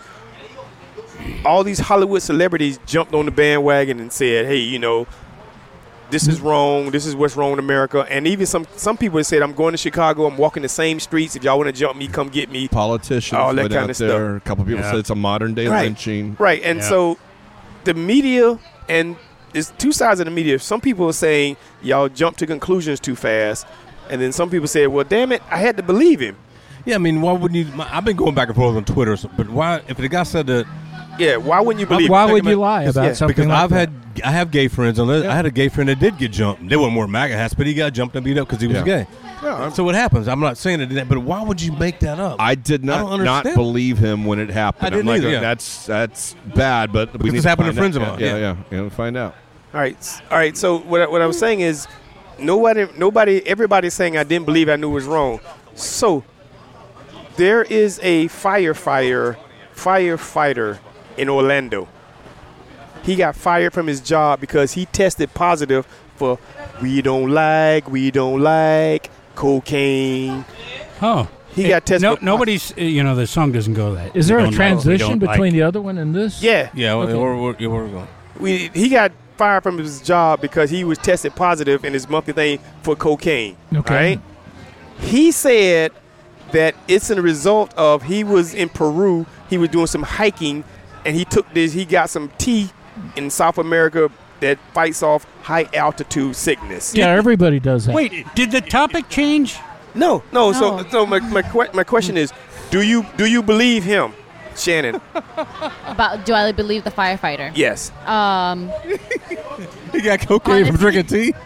all these Hollywood celebrities jumped on the bandwagon and said, hey, you know, this is wrong. This is what's wrong in America. And even some some people said, I'm going to Chicago. I'm walking the same streets. If y'all want to jump me, come get me. Politicians All that went kinda out stuff. there. A couple people Yeah. said it's a modern day Right. lynching. Right. And Yeah. so the media, and there's two sides of the media. Some people are saying y'all jump to conclusions too fast. And then some people say, well, damn it, I had to believe him. yeah, I mean, why wouldn't you? my- I've been going back and forth on Twitter, so- but why? If the guy said that, Yeah, why wouldn't you believe Why him? would you about- lie because- about yeah, something because like I've that? had, I have gay friends. And I had a gay friend that did get jumped. They weren't wearing MAGA hats, but he got jumped and beat up because he was Yeah. gay. Yeah, I'm- So what happens? I'm not saying it, but why would you make that up? I did I not don't not understand. believe him when it happened. I didn't I'm like, either, yeah. That's that's bad, but we Because need this to happened to find friends out. of mine, Yeah, yeah. yeah, yeah. We'll find out. All right, s- all right. So what I, what I was saying is, nobody, nobody, everybody's saying I didn't believe I knew it was wrong. So there is a firefighter, firefighter in Orlando. He got fired from his job because he tested positive for we don't like, we don't like cocaine. Oh. He Eh, got tested. No, for- nobody's, uh, you know, the song doesn't go that. Is there We a don't know, we transition don't like. between the other one and this? Yeah, yeah, well, Okay. where, where, where we're going. we he got fired from his job because he was tested positive in his monthly thing for cocaine. Okay. Right? He said that it's a result of he was in Peru, he was doing some hiking, and he took this, he got some tea in South America that fights off high altitude sickness. Yeah, everybody does that. Wait, did the topic change? No, no. No. So, so my my, que- my question is, do you do you believe him, Shannon? About do I believe the firefighter? Yes. Um, He got cocaine from Honestly- drinking tea.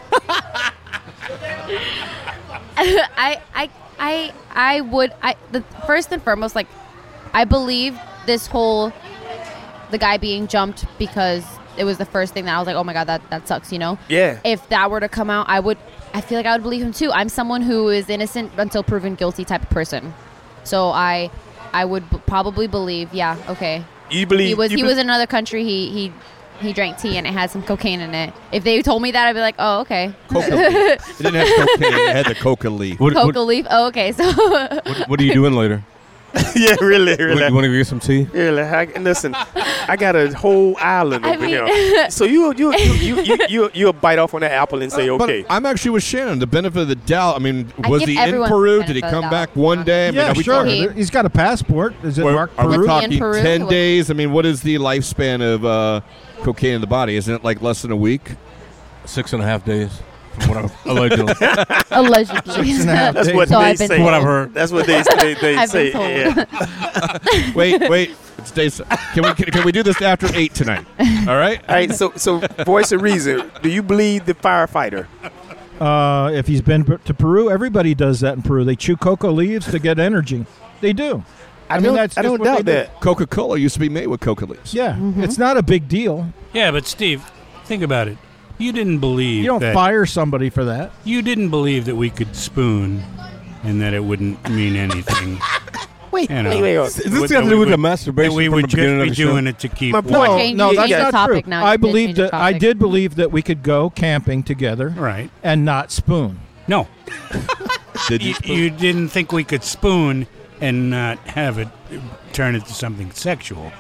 I, I, I, I would. I the first and foremost, like, I believe this whole the guy being jumped because it was the first thing that I was like, oh my god, that that sucks, you know. Yeah. If that were to come out, I would. I feel like I would believe him too. I'm someone who is innocent until proven guilty type of person, so I, I would b- probably believe. Yeah, okay. You believe He was you he be- was in another country. He he he drank tea and it had some cocaine in it. If they told me that, I'd be like, oh okay. Coca leaf. It didn't have cocaine. It had the coca leaf. What, Coca what, leaf. Oh okay. So what, what are you doing later? yeah, really, What, really. you want to get some tea? Really, I, listen, I got a whole island I over mean- here. So you you you you you you you'll bite off on that apple and say But okay. I'm actually with Shannon. The benefit of the doubt. I mean, I was give he in everyone Peru? the Did he benefit of come the back doubt. one day? I mean, Yeah, are we sure. talking? He's got a passport. Is it Or Mark are we Peru? Was he in talking Peru? ten Was- days? I mean, what is the lifespan of uh, cocaine in the body? Isn't it like less than a week? Six and a half days. From what I've allegedly. allegedly. and a half That's days. what So they I've been say. told. What I've heard. That's what they they, they I've say. been told. Yeah. Wait, wait. It's days. Can we can, can we do this after eight tonight? All right. All right. So so voice of reason. Do you believe the firefighter? Uh, if he's been per- to Peru, everybody does that in Peru. They chew coca leaves to get energy. They do. I, mean, don't. that's I just don't what they doubt do. that. Coca-Cola used to be made with coca leaves. Yeah, it's not a big deal. Yeah, but Steve, think about it. You didn't believe You don't that fire somebody for that. you didn't believe that we could spoon, and that it wouldn't mean anything. Wait, You know. wait, wait. Is this got to do with the masturbation That we from would the just beginning of be the show? doing it to keep. My warm. point- No, changing- no, that's changing not the topic true. now. I You did believe change the that I topic. did believe that we could go camping together, Right. and not spoon. No, Did you, you? you didn't think we could spoon and not have it turn into something sexual.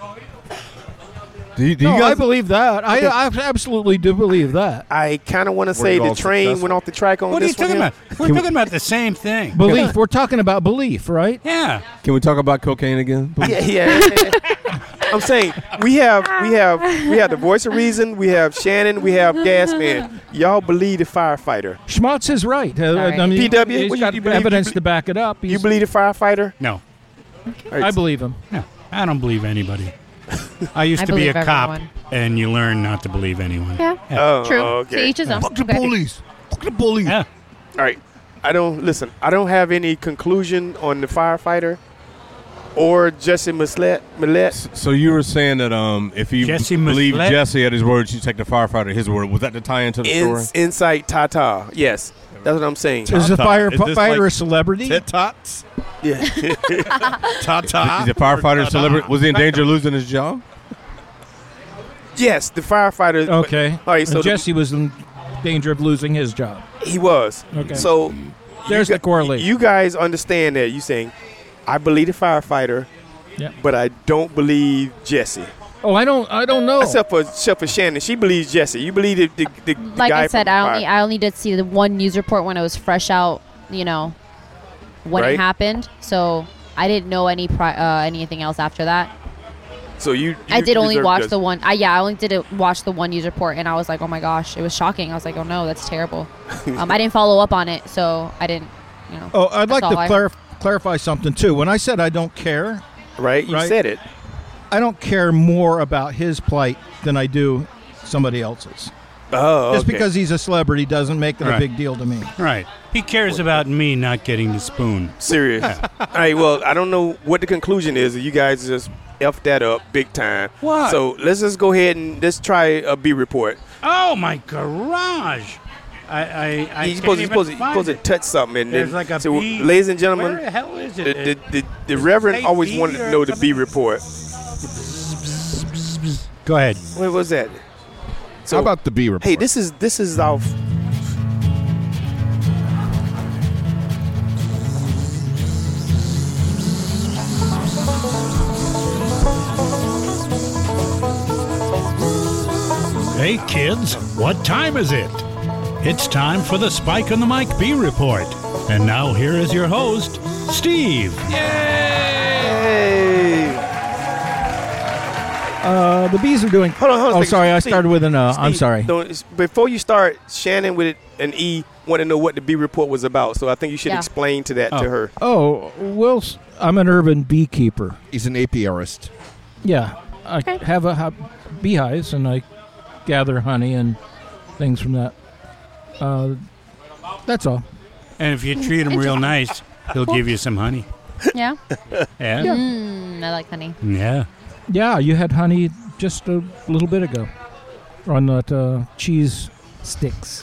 Do you, do you No, guys I believe that. I, I absolutely do believe that. I kind of want to Were say you the all train successful? went off the track on What are you this one. talking here. about? We're talking about the same thing. Belief. We're talking about belief, right? Yeah. Can we talk about cocaine again? please? Yeah, yeah. I'm saying we have we have we have the voice of reason. We have Shannon. We have Gasman. Y'all believe the firefighter. Schmutz is right. Uh, right. I mean, P W, he's what you- got you believe- evidence you be- to back it up. You He's- believe the firefighter? No. I believe him. No. I don't believe anybody. I used I to be a believe cop, everyone. and you learn not to believe anyone. Yeah. Oh, True. okay. To each his own. Fuck the Okay. bullies. Fuck the bullies. Yeah. All right. I don't listen. I don't have any conclusion on the firefighter or Jesse Millette. Millette. So you were saying that um, if you Jesse believe Muslet? Jesse at his word, you take the firefighter at his word. Was that the tie into the story? In, Insight Tata. Yes, that's what I'm saying. Is the Ta-ta. Is this firefighter like a celebrity? Tit tots. Yeah. Ta-ta. Is the firefighter a celebrity? Was he in danger of losing his job? Yes, the firefighter. Okay. All right. So And the- Jesse was in danger of losing his job. he was. Okay. So There's you the gu- correlation. You guys understand that? You saying, I believe the firefighter, Yeah. but I don't believe Jesse. Oh, I don't. I don't know. Except for except for Shannon, she believes Jesse. You believe the the, the, the Like guy I said, from I Fire- only I only did see the one news report when it was fresh out. You know, when Right. it happened. So I didn't know any pri- uh, anything else after that. So you, I you did only reserve watch judgment. the one. I yeah, I only did it, watch the one news report, and I was like, oh my gosh, it was shocking. I was like, oh no, that's terrible. um, I didn't follow up on it, so I didn't. You know. Oh, I'd like that's to all I- clarif- clarify something too. When I said I don't care, Right, you Right. said it. I don't care more about his plight than I do somebody else's. Oh, Just okay. because he's a celebrity doesn't make it a Right. big deal to me. Right. He cares about me not getting the spoon. Serious. All right. Well, I don't know what the conclusion is. You guys just f that up big time. What? So let's just go ahead and let's try a B report. Oh, my garage. I, I, I You're can't supposed, you're even supposed, to, you're find supposed to it. touch something. And There's then, like a so, B. ladies and gentlemen, Where the hell is the, it? the, the, the Reverend say always B wanted to or know the B something? report. Go ahead. What was that? So, How about the B report? hey, this is this is our. f- Hey, kids, what time is it? It's time for the Spike on the Mic B report. And now here is your host, Steve. Hey. Uh, the bees are doing. Hold on, hold on. a Oh, second. sorry, I Steve, started with an. Uh, I'm Steve, sorry. don't- before you start, Shannon with an E want to know what the B report was about. So I think you should Yeah. explain to that Oh. to her. Oh, Will, I'm an urban beekeeper. He's an apiarist. Yeah, I Okay. have a have beehives and I gather honey and things from that. Uh, that's all. And if you treat him real nice, he'll give you some honey. Yeah. Yeah? Mm, I like honey. Yeah. Yeah, you had honey just a little bit ago on that uh, cheese sticks.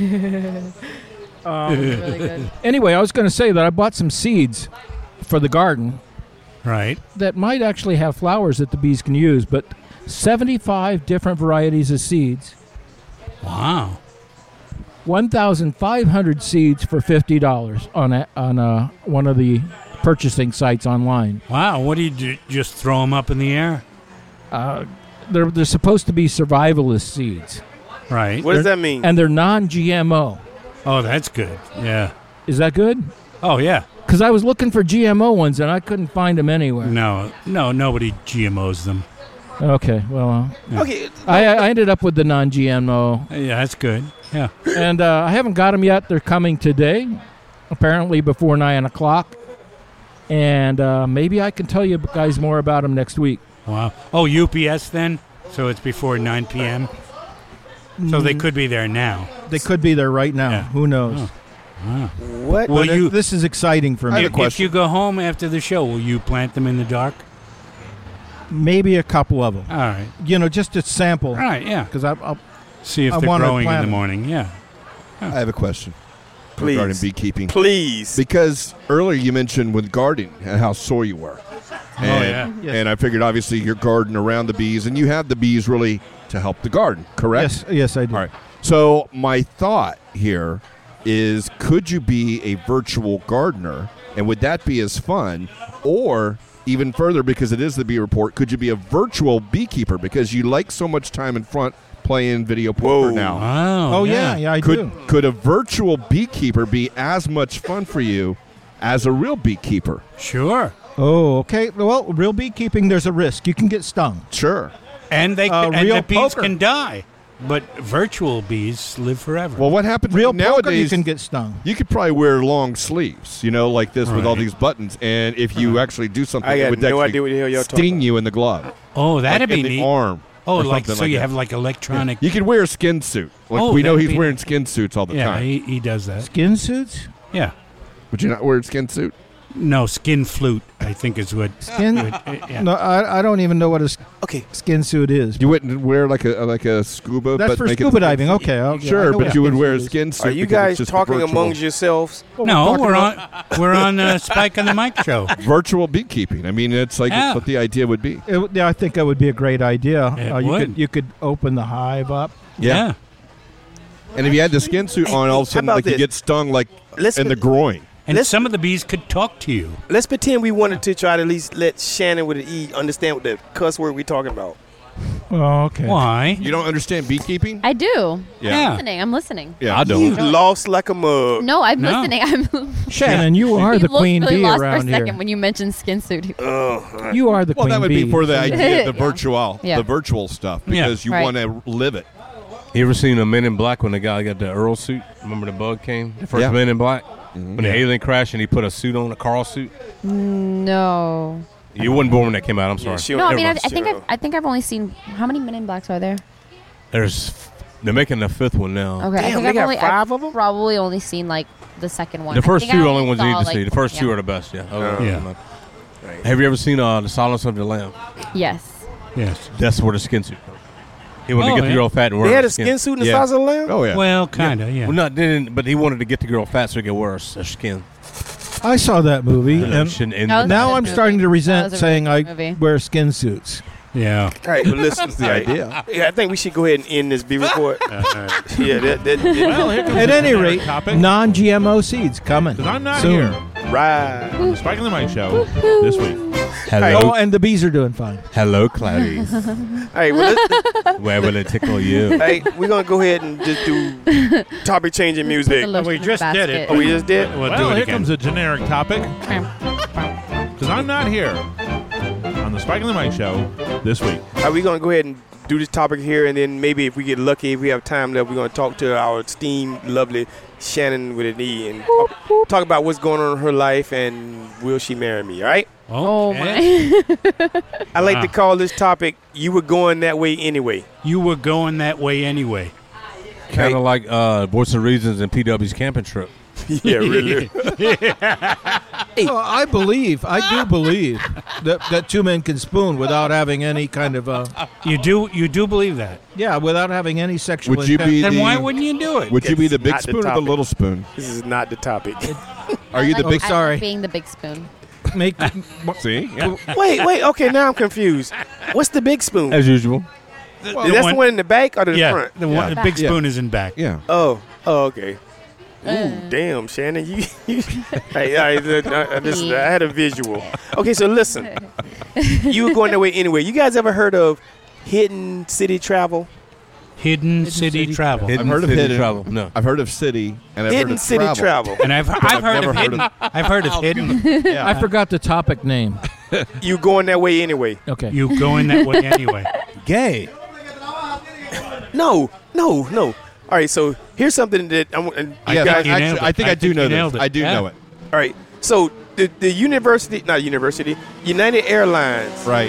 um, Really good. Anyway, I was going to say that I bought some seeds for the garden Right. that might actually have flowers that the bees can use, but seventy-five different varieties of seeds, Wow. one thousand five hundred seeds for fifty dollars on a, on a, one of the purchasing sites online. Wow. What do you do? Just throw them up in the air? Uh, they're, they're supposed to be survivalist seeds, Right. What does that mean? and they're non-G M O. Oh, that's good. Yeah. Is that good? Oh, yeah. Because I was looking for G M O ones, and I couldn't find them anywhere. No, no, nobody G M Os them. Okay, well, uh, Okay. I, I ended up with the non-G M O, Yeah, that's good. Yeah. and uh, I haven't got them yet. They're coming today, apparently before nine o'clock, and uh, maybe I can tell you guys more about them next week. Wow. Oh, U P S then? So it's before nine p.m.? So they could be there now. They could be there right now. Yeah. Who knows? Oh. Wow. What? Will But you? This is exciting for me. If, if you go home after the show, will you plant them in the dark? Maybe a couple of them. All right. You know, just to sample. All right. Yeah. Because I, I'll See if I they're wanna growing in plant the them. morning. Yeah. I have a question Please. regarding beekeeping. Please. Because earlier you mentioned with gardening and how sore you were. And, yeah. and I figured obviously you're gardening around the bees, and you have the bees really to help the garden, correct? yes, yes, I do. All right. So my thought here is, could you be a virtual gardener, and would that be as fun? Or even further, because it is the bee report, could you be a virtual beekeeper because you like so much time in front playing video poker now? Wow. Oh yeah, yeah, I could do. could a virtual beekeeper be as much fun for you as a real beekeeper? Sure. Oh, okay. Well, real beekeeping, there's a risk. You can get stung. Sure. And they Uh, can, and real the bees poker. can die, but virtual bees live forever. Well, what happens Real poker, you nowadays? can get stung. You could probably wear long sleeves, you know, like this with all Right. these buttons. And if you actually do something, I it got would no actually idea what the hell y'all talking sting you in the glove. oh, that'd like be in the neat. arm. Oh, or like something so you that. have like electronic. You could wear a skin suit. Like Oh, we know that'd he's be- wearing skin suits all the yeah, time. he, he does that. Skin suits? Yeah. Would you not wear a skin suit? No, skin flute, I think is what. Skin? what- yeah. No, I, I don't even know what a s- Okay. skin suit is. You wouldn't wear like a like a scuba. That's but for make it scuba skin diving. suit? Okay, I'll- yeah, I sure, know but what you would skin wear a suit is. skin suit. Are you because it's guys just talking virtual. amongst yourselves? No, talking we're about- on we're on uh, Spike on the Mic show. virtual beekeeping? I mean, it's like Yeah. it's what the idea would be. It, yeah, I think that would be a great idea. It Uh, you would. could you could open the hive up. Yeah. And if you had the skin suit on, all of a How sudden, about like you this? get stung like Let's in the be- groin. And Let's- some of the bees could talk to you. Let's pretend we wanted to try to at least let Shannon with an E understand what the cuss word we're talking about. Oh, okay. Why? You don't understand beekeeping? I do. Yeah. I'm listening. I'm listening. Yeah, I You don't. lost like a mug. No, I'm No. listening. I'm. Shannon, you are You the looked queen really bee lost around for a second here. when you mentioned skin suit. Oh, You are the Well, queen that would bee. be for the idea, the Yeah. virtual, Yeah. the virtual stuff, Yeah. because you Right. want to live it. You ever seen a Men in Black when the guy got the Earl suit? Remember the bug came? The first Yeah. Men in Black? When the alien crashed and he put a suit on, a Carl suit? No. You wasn't born when that came out, I'm sorry. she No, I don't mean, I, ever I think share. I've, I think I've only seen how many Men in Blacks are there? There's, they're making the fifth one now. Okay, I Damn, think they I've got only, five I've of 'em? probably only seen like the second one. The I first think two I are the only ones you saw, need to see. like- The first two yeah. are the best, yeah. Uh, Other than Yeah. that. Have you ever seen uh, The Silence of the Lamb? Yes. Yes. That's where the skin suit comes. He wanted Oh, to get the yeah. girl fat and wear They had her a skin suit in the yeah. size of the lamb? Oh yeah. Well, kind of, yeah. Well, not didn't, but he wanted to get the girl fat so he could wear her, her skin. I saw that movie, Yeah, and shouldn't end That was it. now a good I'm movie. starting to That resent was a saying really I good movie. wear skin suits. Yeah. All right, well, listen. the idea. Yeah, I think we should go ahead and end this B report. yeah, that, that, that Well, here comes At the any generic rate, topic. non-G M O seeds coming. 'Cause I'm not soon. here. right. On the Spike and the Mike show this week. Hello, Oh, and the bees are doing fine. hello, Cloudy. All right, well, let's, Where will it tickle you? hey, we're going to go ahead and just do topic changing music. The lotion we just did it. basket. Oh, we just did? We'll do Well, it here again. comes a generic topic. Because I'm not here on the Spike and the Mike show this week. Are we going to go ahead and do this topic here, and then maybe if we get lucky, if we have time left, we're going to talk to our esteemed, lovely Shannon with an E and talk, talk about what's going on in her life and will she marry me, all right? Oh Okay. my. I like to Wow. call this topic, You Were Going That Way Anyway. You were going that way anyway. Kind of like uh, Voice of Reasons and P W's camping trip. Yeah, really. Well, I believe, I do believe that, that two men can spoon without having any kind of, uh, You do you do believe that? yeah, without having any sexual Would you intent. be Then the, why wouldn't you do it? Would you be the It's big not the spoon or the topic. little spoon? This is not the topic. Are you the I big? like- I sorry. like being the big spoon. Make, See, yeah. wait, wait, okay, now I'm confused. What's the big spoon? As usual. That's the one in the back or the yeah, front? the one, Yeah. the big Yeah. spoon is in back. yeah. Oh, oh, okay. Ooh, damn, Shannon, you. you hey, I, I, I, this, I had a visual. Okay, so listen, you were going that way anyway. You guys ever heard of Hidden City Travel? Hidden, city, city travel. Hidden heard of City Hidden. Travel. No. I've heard of city and I've Hidden heard of City travel. Travel. And I've I've, I've heard never of heard hidden. I've heard of hidden. I forgot the topic name. You going that way anyway? Okay. You going that way anyway. Gay. No, no, no. All right, so here's something that I'm. And I Yeah, think I, you nailed actually, it. I think I I, do think know you this. nailed it. I do Yeah. know it. all right, so the the university, not university, United Airlines. Right.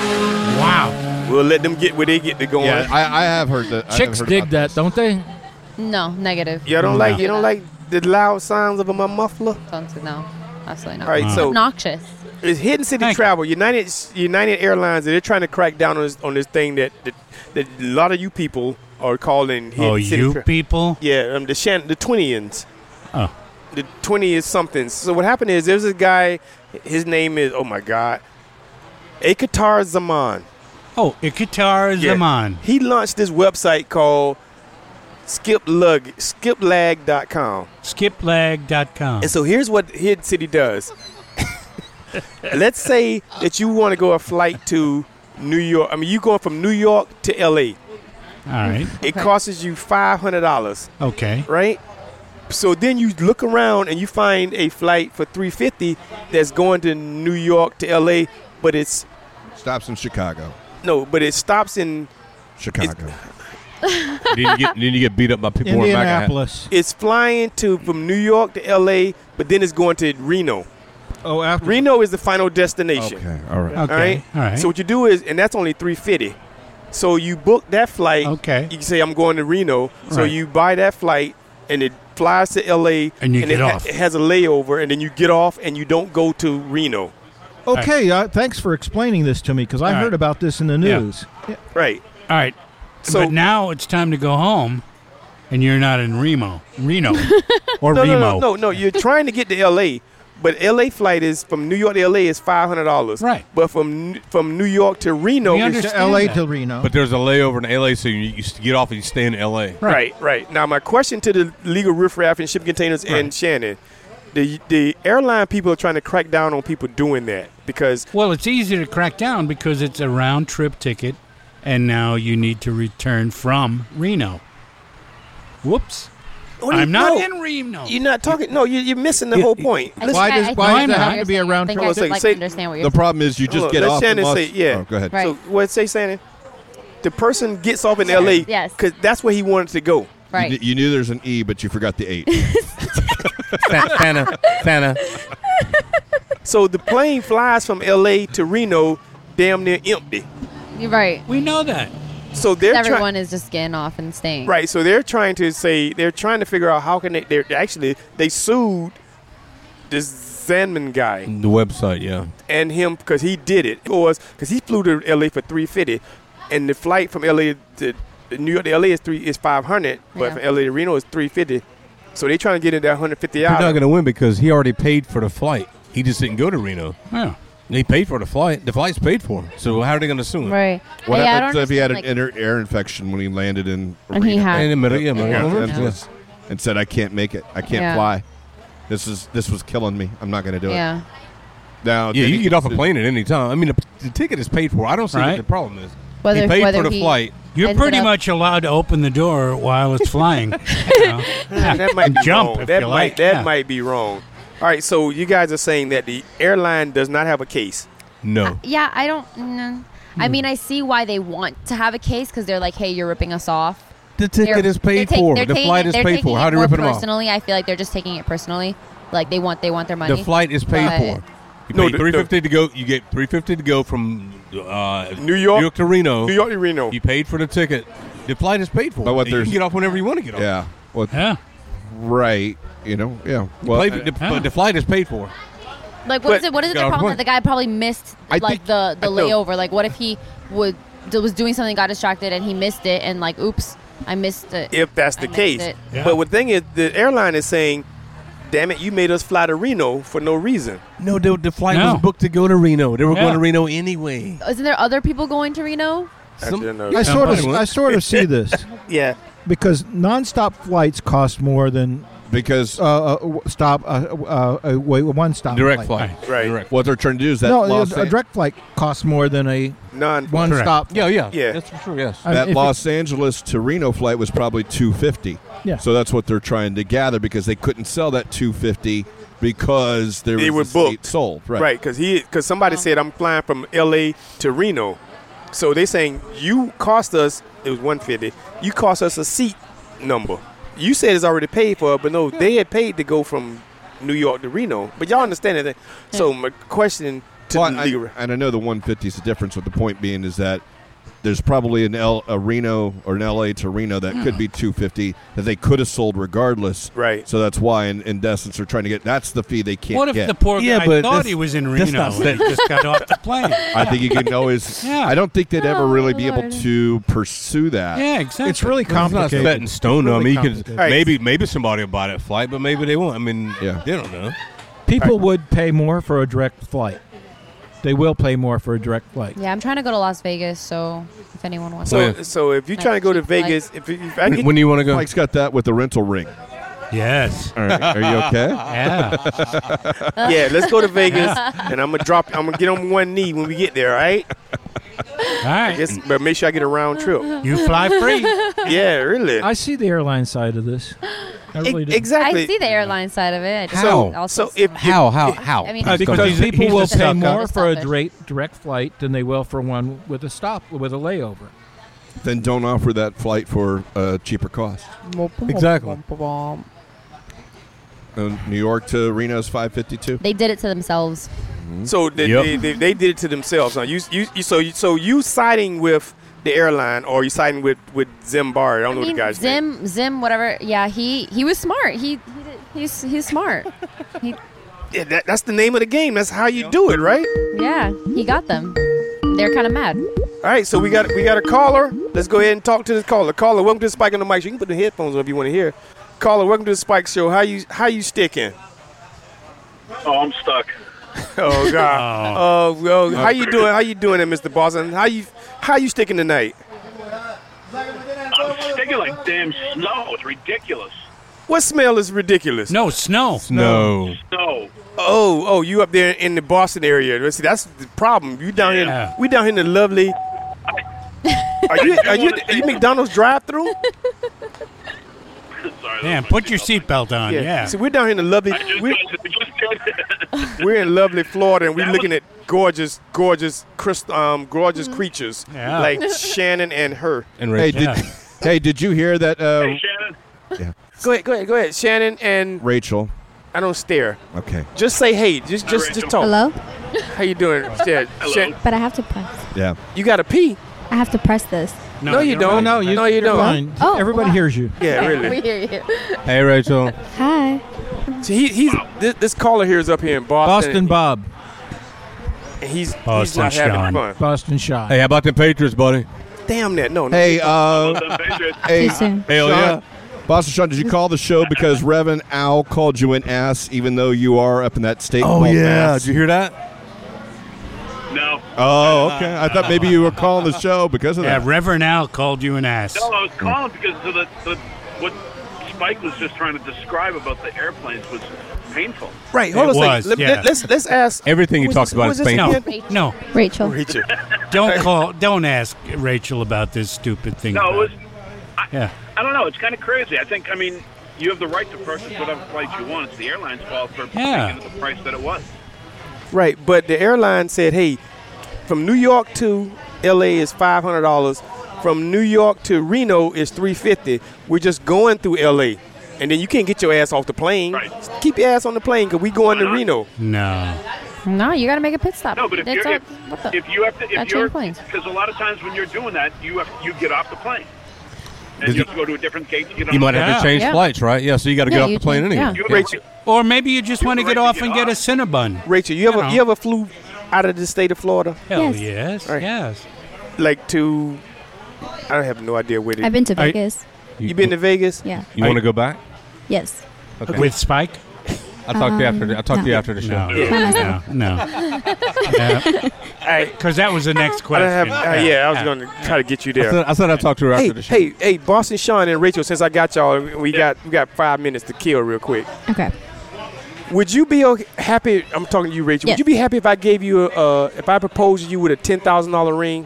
Wow. We'll let them get where they get to going. Yeah, I, I have heard that. I have Chicks heard dig about that, this. don't they? No, negative. You don't No. like you don't like the loud sounds of a muffler? No, absolutely not. All right, so obnoxious. It's Hidden City Thank Travel. United United Airlines. They're trying to crack down on this, on this thing that, that that a lot of you people are calling Hidden Oh, City you Tra- people? Yeah, um, the Shan- the twentians. Oh. The twenty is something. So what happened is there's a guy. His name is oh my god, Akatar Zaman. Oh, Ikatar Yeah. Zaman. He launched this website called skiplag skiplag dot com. skiplag dot com. And so here's what Hidden City does. Let's say that you want to go a flight to New York. I mean, you going from New York to L A. All right. It costs you five hundred dollars. Okay. Right? So then you look around and you find a flight for three hundred fifty dollars that's going to New York to L A, but it's Stops in Chicago. no, but it stops in Chicago. Did you get, did you get beat up by people in Indianapolis. It's flying to from New York to L A, but then it's going to Reno. Oh, after Reno is the final destination. Okay, all right. Okay. All right. All right. So what you do is, and that's only three hundred fifty dollars. So you book that flight. Okay. You can say I'm going to Reno. So Right. you buy that flight, and it flies to L A. And you it get ha- off. It has a layover, and then you get off, and you don't go to Reno. Okay, uh, thanks for explaining this to me because I All heard right. about this in the Yeah. news. Yeah. Right. All right. So- but now it's time to go home, and you're not in Remo. Reno. or No, Remo. no, no, no, no. You're trying to get to L A, but L A flight is from New York to L A is five hundred dollars. Right. But from from New York to Reno, We is understand To L A that. to Reno. But there's a layover in L A, so you, you get off and you stay in L A. Right, right. Now, my question to the legal riffraff and shipping containers Right. and Shannon, the the airline people are trying to crack down on people doing that because Well, it's easy to crack down because it's a round trip ticket, and now you need to return from Reno. Whoops. What do you- I'm not no, in Reno. You're not talking. No, you, you're missing the whole point. I Listen, Why think I- does- I why think does I there have understand to be a what you're round saying. trip? I think I Hold on, like say- understand what you're The saying. problem is you just hold on, get let off Shannon the bus. say, yeah. Oh, go ahead. Right. So what say, Shannon? The person gets off in L A Yes. because that's where he wanted to go. Right. You, you knew there's an E, but you forgot the eight. Fana, Fana. So the plane flies from L A to Reno, damn near empty. You're right. We know that. So they're trying. Everyone is just getting off and staying. Right, so they're trying to say they're trying to figure out how can they. They're actually they sued this Zanman guy The website, yeah. and him because he did it. It was because he flew to L A for three fifty, and the flight from L A to New York to L A is three is five hundred, but Yeah. from L A to Reno is three fifty. So they trying to get in that one hundred fifty He's not hours. going to win because he already paid for the flight. He just didn't go to Reno. Yeah. He paid for the flight. The flight's paid for. So how are they going to sue him? Right. What yeah, I happens don't if he had an understand, inner air infection when he landed in And he Reno? had- In the middle, yeah. and, middle. and, Yeah. was- and said, "I can't make it. I can't Yeah. fly. This is this was killing me. I'm not going to do yeah. it." Now, Yeah, did you he- can get off a did- plane at any time. I mean, the, the ticket is paid for. I don't see Right. what the problem is. Whether he paid whether for the he flight. You're ended pretty up- much allowed to open the door while it's flying. You know? that might And be jump wrong. if That you might like. that Yeah. might be wrong. All right, so you guys are saying that the airline does not have a case. No. Yeah, I don't. No. I mean, I see why they want to have a case because they're like, "Hey, you're ripping us off." The They're- ticket is paid they're take- for. they're The taking flight it- is they're paid taking for. it How do you more rip them off? Personally, I feel like they're just taking it personally. Like they want they want their money. The flight is paid But- for. You No, pay the- three fifty to go. You get three fifty to go from uh, New York- New York to Reno. New York to Reno. You paid for the ticket. The flight is paid for. But what you there's- can get off whenever you want to get off. Yeah. Well, Yeah. right. You know. Yeah. Well, Play- I- the, yeah. but the flight is paid for. Like, what is But- it? What is it? Got The off problem point. that the guy probably missed, I like think- the the I know. layover. Like, what if he would d- was doing something, got distracted, and he missed it, and like, oops, I missed it. If that's the I missed case. it. Yeah. But the thing is, the airline is saying, "Damn it, you made us fly to Reno for no reason." No, the, the flight No. was booked to go to Reno. They were Yeah. going to Reno anyway. Isn't there other people going to Reno? Some- Actually, no. I sort of, Somebody I sort of see this Yeah. because nonstop flights cost more than because uh, uh, stop uh, uh, uh, wait, one stop Direct flight. flight. Right. Direct. what they're trying to do is that No, Los, a, a direct flight costs more than a Non one Correct. stop. Yeah, yeah. Yeah. That's for sure, yes. I- that if Los Angeles to Reno flight was probably two fifty. Yeah. So that's what they're trying to gather because they couldn't sell that two fifty because there They was were the booked. seat sold. Right. Right, because he because somebody said I'm flying from L A to Reno, so they saying you cost us it was one fifty. You cost us a seat number. You said it's already paid for, but no, they had paid to go from New York to Reno. But y'all understand that. So my question to Well, the I, legal, and I know the one fifty is the difference. But the point being is that there's probably an L, a Reno or an L A to Reno that could be two fifty that they could have sold regardless. Right. So that's why, in, in essence, they're trying to get. That's the fee they can't What if get. the poor Yeah, guy but thought that's- he was in that's Reno not and he just got off the plane? I think you can always. Yeah. I don't think they'd ever Oh, really be able Lord. to pursue that. Yeah, exactly. It's really It's not complicated. set in stone. though. I Really mean, you could complicated. Right. maybe maybe somebody will buy that flight, but maybe they won't. I mean, Yeah. they don't know. People would pay more for a direct flight. They will pay more for a direct flight. Yeah, I'm trying to go to Las Vegas, so if anyone wants So, Yeah. so if you're Like trying to go to cheap flight. Vegas, if, if I When, get, when do you want to go? Mike's got that with the rental ring. Yes. All right. Are you okay? Yeah. yeah, let's go to Vegas, and I'm gonna drop. I'm gonna get on one knee when we get there. All right. All right. Yes, but make sure I get a round trip. You fly free. Yeah, really. I see the airline side of this. I really E- do. exactly. I see the airline side of it. I just How? also So if How? How? How? I mean, Uh, Because he's- people he's will a pay sucker. more for a Selfish. direct, direct flight than they will for one with a stop, with a layover. Then don't offer that flight for a cheaper cost. Exactly. Uh, New York to Reno is five fifty-two. They did it to themselves. So they, Yep. they, they, they did it to themselves. Huh? You, you, you, so you, so you siding with the airline, or you siding with with Zimbar? I don't I know mean, the guy's name. Zim, Zim, whatever. Yeah, he he was smart. He, he did, he's he's smart. He, Yeah, that, that's the name of the game. That's how you do it, right? yeah, he got them. They're kind of mad. All right. So we got we got a caller. Let's go ahead and talk to this caller. Caller, welcome to the Spike on the Mic Show. You can put the headphones on if you want to hear. Caller, welcome to the Spike Show. How you how you sticking? Oh, I'm stuck. Oh God. Oh well. How you doing? How you doing, there, Mister Boston? How you how you sticking tonight? I'm sticking like damn snow. It's ridiculous. What smell is ridiculous? No, snow. No. Snow. Oh, oh, you up there in the Boston area? See, that's the problem. You down Yeah. here? We down here in the lovely. Are you are you are you McDonald's drive-through? Sorry, Damn, that's put my your seatbelt. seatbelt on. Yeah. See, we're down here in the lovely. I just, We're, I just did. we're in lovely Florida, and we're That looking at gorgeous, gorgeous, crystal, um, gorgeous creatures Yeah. like Shannon and her. And Hey, Rachel. did, Yeah. hey, did you hear that? Uh, Hey, Shannon. Go ahead, go ahead, go ahead, Shannon and Rachel. I don't stare. Okay. Just say hey. Just just Rachel. just talk. Hello? How you doing? Shan- Hello. Shan- But I have to press. Yeah. you got to pee? I have to press this. No, you don't. No, you, No, you you're don't. fine. Oh, Everybody wow. hears you. Yeah, We really. hear you. Hey, Rachel. Hi. See, he, he's this, this caller here is up here in Boston. Boston Bob. and he's, he's Boston not having Sean. fun. Boston Shy. Hey, how about the Patriots, buddy? Damn that. No, no. Hey, uh, The Patriots. hey, Too soon. Hell Sean, yeah. Boston Sean, did you call the show because Reverend Al called you an ass, even though you are up in that state? Oh, called yeah. Mass? Did you hear that? No. Oh, okay. I thought maybe you were calling the show because of Yeah, that. Reverend Al called you an ass. No, I was calling because of the, the what Spike was just trying to describe about the airplanes was painful. Right. Hold It on a was, second. Let, yeah. let, let's let's ask. Everything he who is talks this- about who is this painful. again? No, Rachel. Rachel. don't call. Don't ask Rachel about this stupid thing. No, about it was. it. Yeah. I don't know. It's kind of crazy. I think. I mean, you have the right to purchase whatever flight you want. It's the airline's fault for Yeah. making it the price that it was. Right, but the airline said, hey, from New York to L A is five hundred dollars. From New York to Reno is three fifty. We're just going through L A, and then you can't get your ass off the plane. Right. Keep your ass on the plane because we going to Reno. No. No, you got to make a pit stop. No, but if It's you're all- if, what the- if you have to Gotta if you're change planes. because a lot of times when you're doing that, you have you get off the plane. And you have to go to a different gate to get on You might the have Yeah. to change Yeah. flights, right? Yeah, so you got to Yeah, get off you the plane change- anyway. yeah. You Rachel, Or maybe you just You want to have get the right off to and get get a off. Cinnabon. Rachel, you ever know. you ever flew out of the state of Florida, Hell Yes. yes, Right. yes. like to? I don't have no idea where. I've been to I- Vegas. You been to Vegas? Yeah. You want to go back? Yes. Okay. With Spike? I'll talk to you after. The, I'll talk to you no. after the show. No, no, no. Because that was the next I question. don't have. Uh, yeah, I was going to try to get you I there. said, I said I'll talk to her after Hey, the show. hey, hey, Boston Sean and Rachel. Since I got y'all, we got we got five minutes to kill real quick. Okay. Would you be okay, happy? I'm talking to you, Rachel. Yes. Would you be happy if I gave you a, uh, if I proposed you with a ten thousand dollar ring,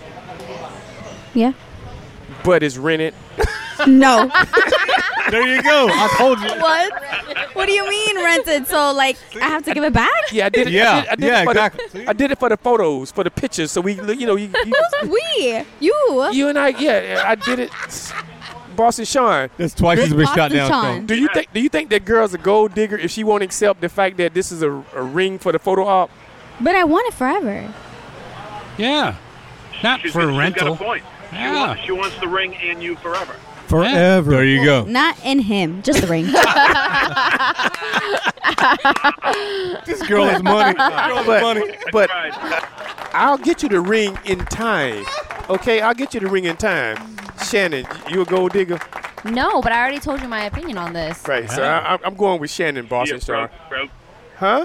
Yeah. but it's rented? No. There you go. I told you. What? What do you mean rented? So like I have to give it back? Yeah, I did it. Yeah, I did, I did yeah, it for exactly. The, I did it for the photos, for the pictures. So we, you know, you, you, Who's we? You. you and I, yeah, I did it. Boston Sean, That's twice he's been shot Boston down. Sean. Stone. do you think do you think that girl's a gold digger if she won't accept the fact that this is a, a ring for the photo op? But I want it forever. Yeah. Not she's for got, rental. She's got a point. She, Yeah. wants, she wants the ring and you forever. Forever. There you go. Not in him, just the ring. This girl has money. This girl has But, money. but I'll get you the ring in time. Okay, I'll get you the ring in time. Shannon, you a gold digger? No, but I already told you my opinion on this. Right, so I, I'm going with Shannon, Boston Yeah, Star. bro, bro. Huh?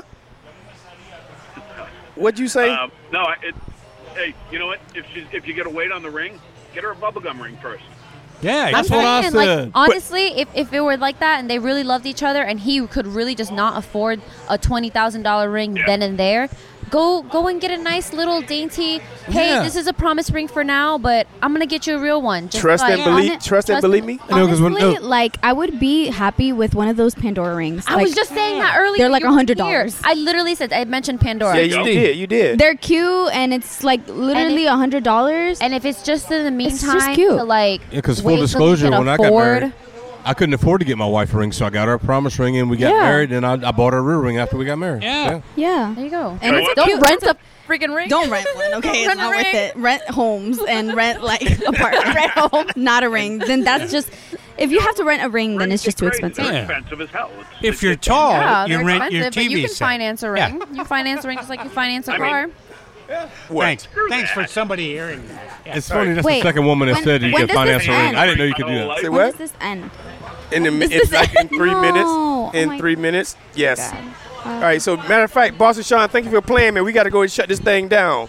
What'd you say? Um, no, I- it, hey, you know what? If she, if you get a weight on the ring, get her a bubblegum ring first. Yeah, I'm that's what I saying, said. like, honestly, if, if it were like that and they really loved each other and he could really just not afford a twenty thousand dollars ring then and there, go go and get a nice little dainty, hey, Yeah. this is a promise ring for now, but I'm going to get you a real one. Just Trust like, and believe. Hon- Trust and believe me. Honestly, like I would be happy with one of those Pandora rings. I Like, was just saying that earlier. They're like You a hundred were here. dollars. I literally said, I mentioned Pandora. Yeah, you did. You did. They're cute and it's like literally a hundred dollars. And if it's just in the meantime just cute. to like Yeah, because wait full till you disclosure, can when I got afford- married, I couldn't afford to get my wife a ring, so I got her a promise ring, and we got Yeah. married, and I, I bought her a real ring after we got married. Yeah. Yeah. There you go. And it's a don't cute- rent a freaking ring. Don't rent one, okay? It's Rent a not worth ring. it. Rent homes and rent like apartments. Rent home, not a ring. Then that's just if you have to rent a ring, then it's just too expensive. They're expensive as hell. It's, If you're tall, Yeah, you they're rent your expensive, T but V you can set. finance a Yeah. ring. You finance a ring just like you finance a I mean- car. Thanks. Thanks for somebody hearing that. Yeah. It's funny, that's Wait, the second woman that when- said you when can does finance this a ring. end? I didn't know you could do that. Say When what? does this end? In the mi- Does it's this like in end? three No. minutes. Oh In my three minutes. Yes. God. All right. So matter of fact, Boston Sean, thank you for playing, man. We got to go and shut this thing down.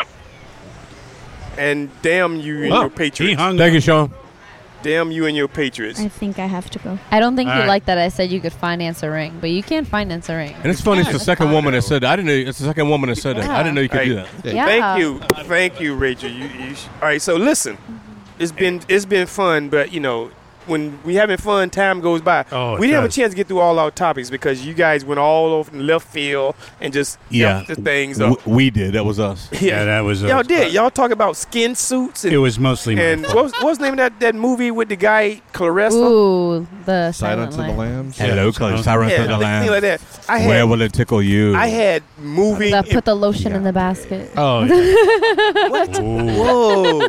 And damn you and Oh, your he Patriots. hung Thank you, Sean. Damn you and your Patriots. I think I have to go. I don't think All you right. like that I said you could finance a ring, but you can't finance a ring. And it's funny, it's the second woman that said that. I didn't know. It's the second woman that said that. I didn't know you could All do right. that. Yeah. Thank you, thank you, Rachel. You, you sh- all right? So listen, it's been it's been fun, but you know when we having fun, time goes by. Oh, it we didn't have a does. chance to get through all our topics because you guys went all over in left field and just Yeah, the things W- up. we did. That was us. Yeah, that was. Y'all Uh, did. Y'all talk about skin suits and it was mostly my and fault. what was, what was the name of that, that movie with the guy Clarissa? Ooh, the Silence silent of the line. Lambs. Hello, Close. Silence Yeah, of the thing Lambs. like that. I had Where will it tickle you? I had moving. The, put the lotion in the basket. Oh, yeah. What? Ooh. Whoa!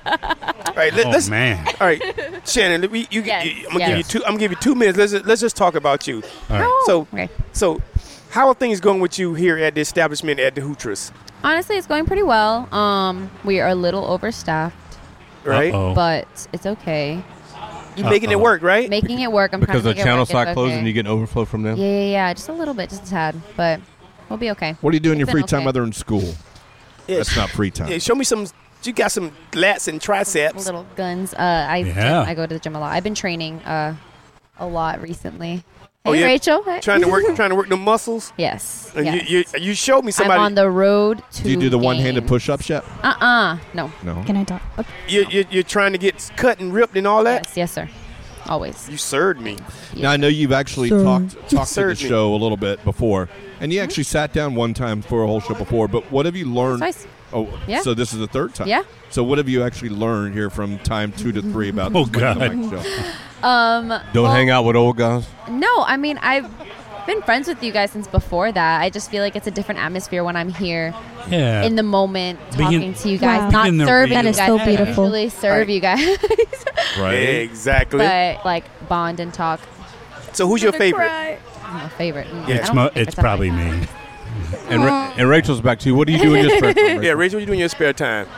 All right, let, Oh, let's. man. All right, Shannon, let me, you, Yes, you, I'm gonna yes. give you two. I'm gonna give you two minutes. Let's just, let's just talk about you. All right. So, Okay. so, how are things going with you here at the establishment at the Hooters? Honestly, it's going pretty well. Um, we are a little overstaffed, Right? Uh-oh. but it's okay. You making it Uh-oh. work, right? Making it work. I'm because trying the to make channel it work. side It's closed okay. and you get overflow from them. Yeah, yeah, yeah. Just a little bit, just a tad, but we'll be okay. What do you do in your It's free been time okay. other than school? Yeah, That's not free time. Yeah, show me some. You got some lats and triceps. Little guns. Uh, I Yeah. I go to the gym a lot. I've been training uh, a lot recently. Oh, Hey, yeah? Rachel. Hey. Trying to work, trying to work the muscles. Yes. And yes. you, you, you showed me somebody. I'm on the road to. Do you do the one-handed games. push-ups yet? Uh-uh. No. No. Can I talk? Okay. you, you, you're trying to get cut and ripped and all that. Yes, yes, sir. Always. You served me. Now I know you've actually Sure. talked talked to the Served me. show a little bit before, and you actually sat down one time for a whole show before. But what have you learned? Twice. Oh, Yeah. so this is the third time. Yeah. So what have you actually learned here from time two to three about Oh, the Spike and the God. Mike show? Um. Don't well, hang out with old guys. No, I mean I've been friends with you guys since before that. I just feel like it's a different atmosphere when I'm here Yeah. in the moment Begin- talking to you guys, Wow. not Begin the serving read. you That is guys. so I beautiful. usually serve Right. you guys, Right. Exactly. but like bond and talk. So who's your Gonna favorite? cry. My favorite. Mm, Yeah, I It's, don't mo- have favorites. it's I'm probably like- me. And, Ra- and Rachel's back to you. What do you do in your spare time? Yeah, Rachel? Rachel, what you do in your spare time?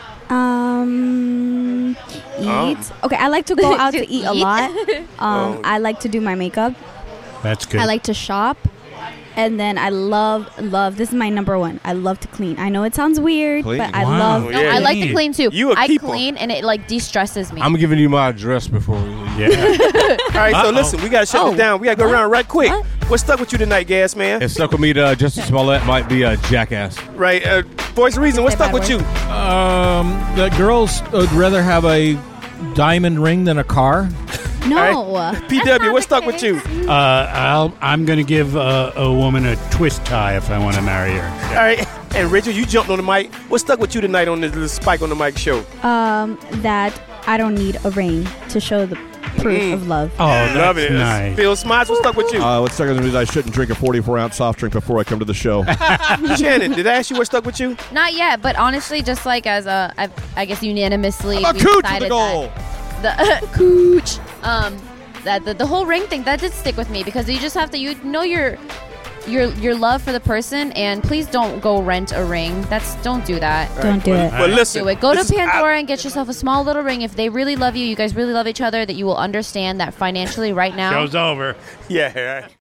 Um, eat. Oh. Okay, I like to go out to eat a eat? lot. Um, Oh. I like to do my makeup. That's good. I like to shop. And then I love, love, this is my number one. I love to clean. I know it sounds weird, Clean. but I Wow. love. Oh, No, yeah. I like to Neat. clean too. You a I keeper. clean and it like de-stresses me. I'm giving you my address before we leave. Yeah. All right, so Uh-oh. listen, we got to shut Oh. this down. We got to go around right quick. What? What's stuck with you tonight, Gas Man? It stuck with me to uh, Justin Smollett might be a jackass. Right, uh, Voice of Reason, what's Say stuck bad with you? Um, the girls would rather have a diamond ring than a car. No. P W, what's stuck with you? Uh, I'll, I'm going to give uh, a woman a twist tie if I want to marry her. All right, and Rachel, you jumped on the mic. What's stuck with you tonight on the, the Spike on the Mic show? Um, that I don't need a ring to show the proof Mm. of love. Oh, that's Love it. nice. Phil Smides, what's stuck with you? Uh, what's stuck with me is I shouldn't drink a forty-four ounce soft drink before I come to the show. Shannon, did I ask you what stuck with you? Not yet, but honestly, just like as a, I, I guess unanimously, I'm a we cooch with decided the goal. that the cooch, um, that the, the whole ring thing that did stick with me because you just have to, you know, your your your love for the person, and please don't go rent a ring. That's don't do that. Don't do it. Well, listen. Do it. Go to this is- Pandora I- and get yourself a small little ring. If they really love you, you guys really love each other, that you will understand that financially right now. Show's over. Yeah.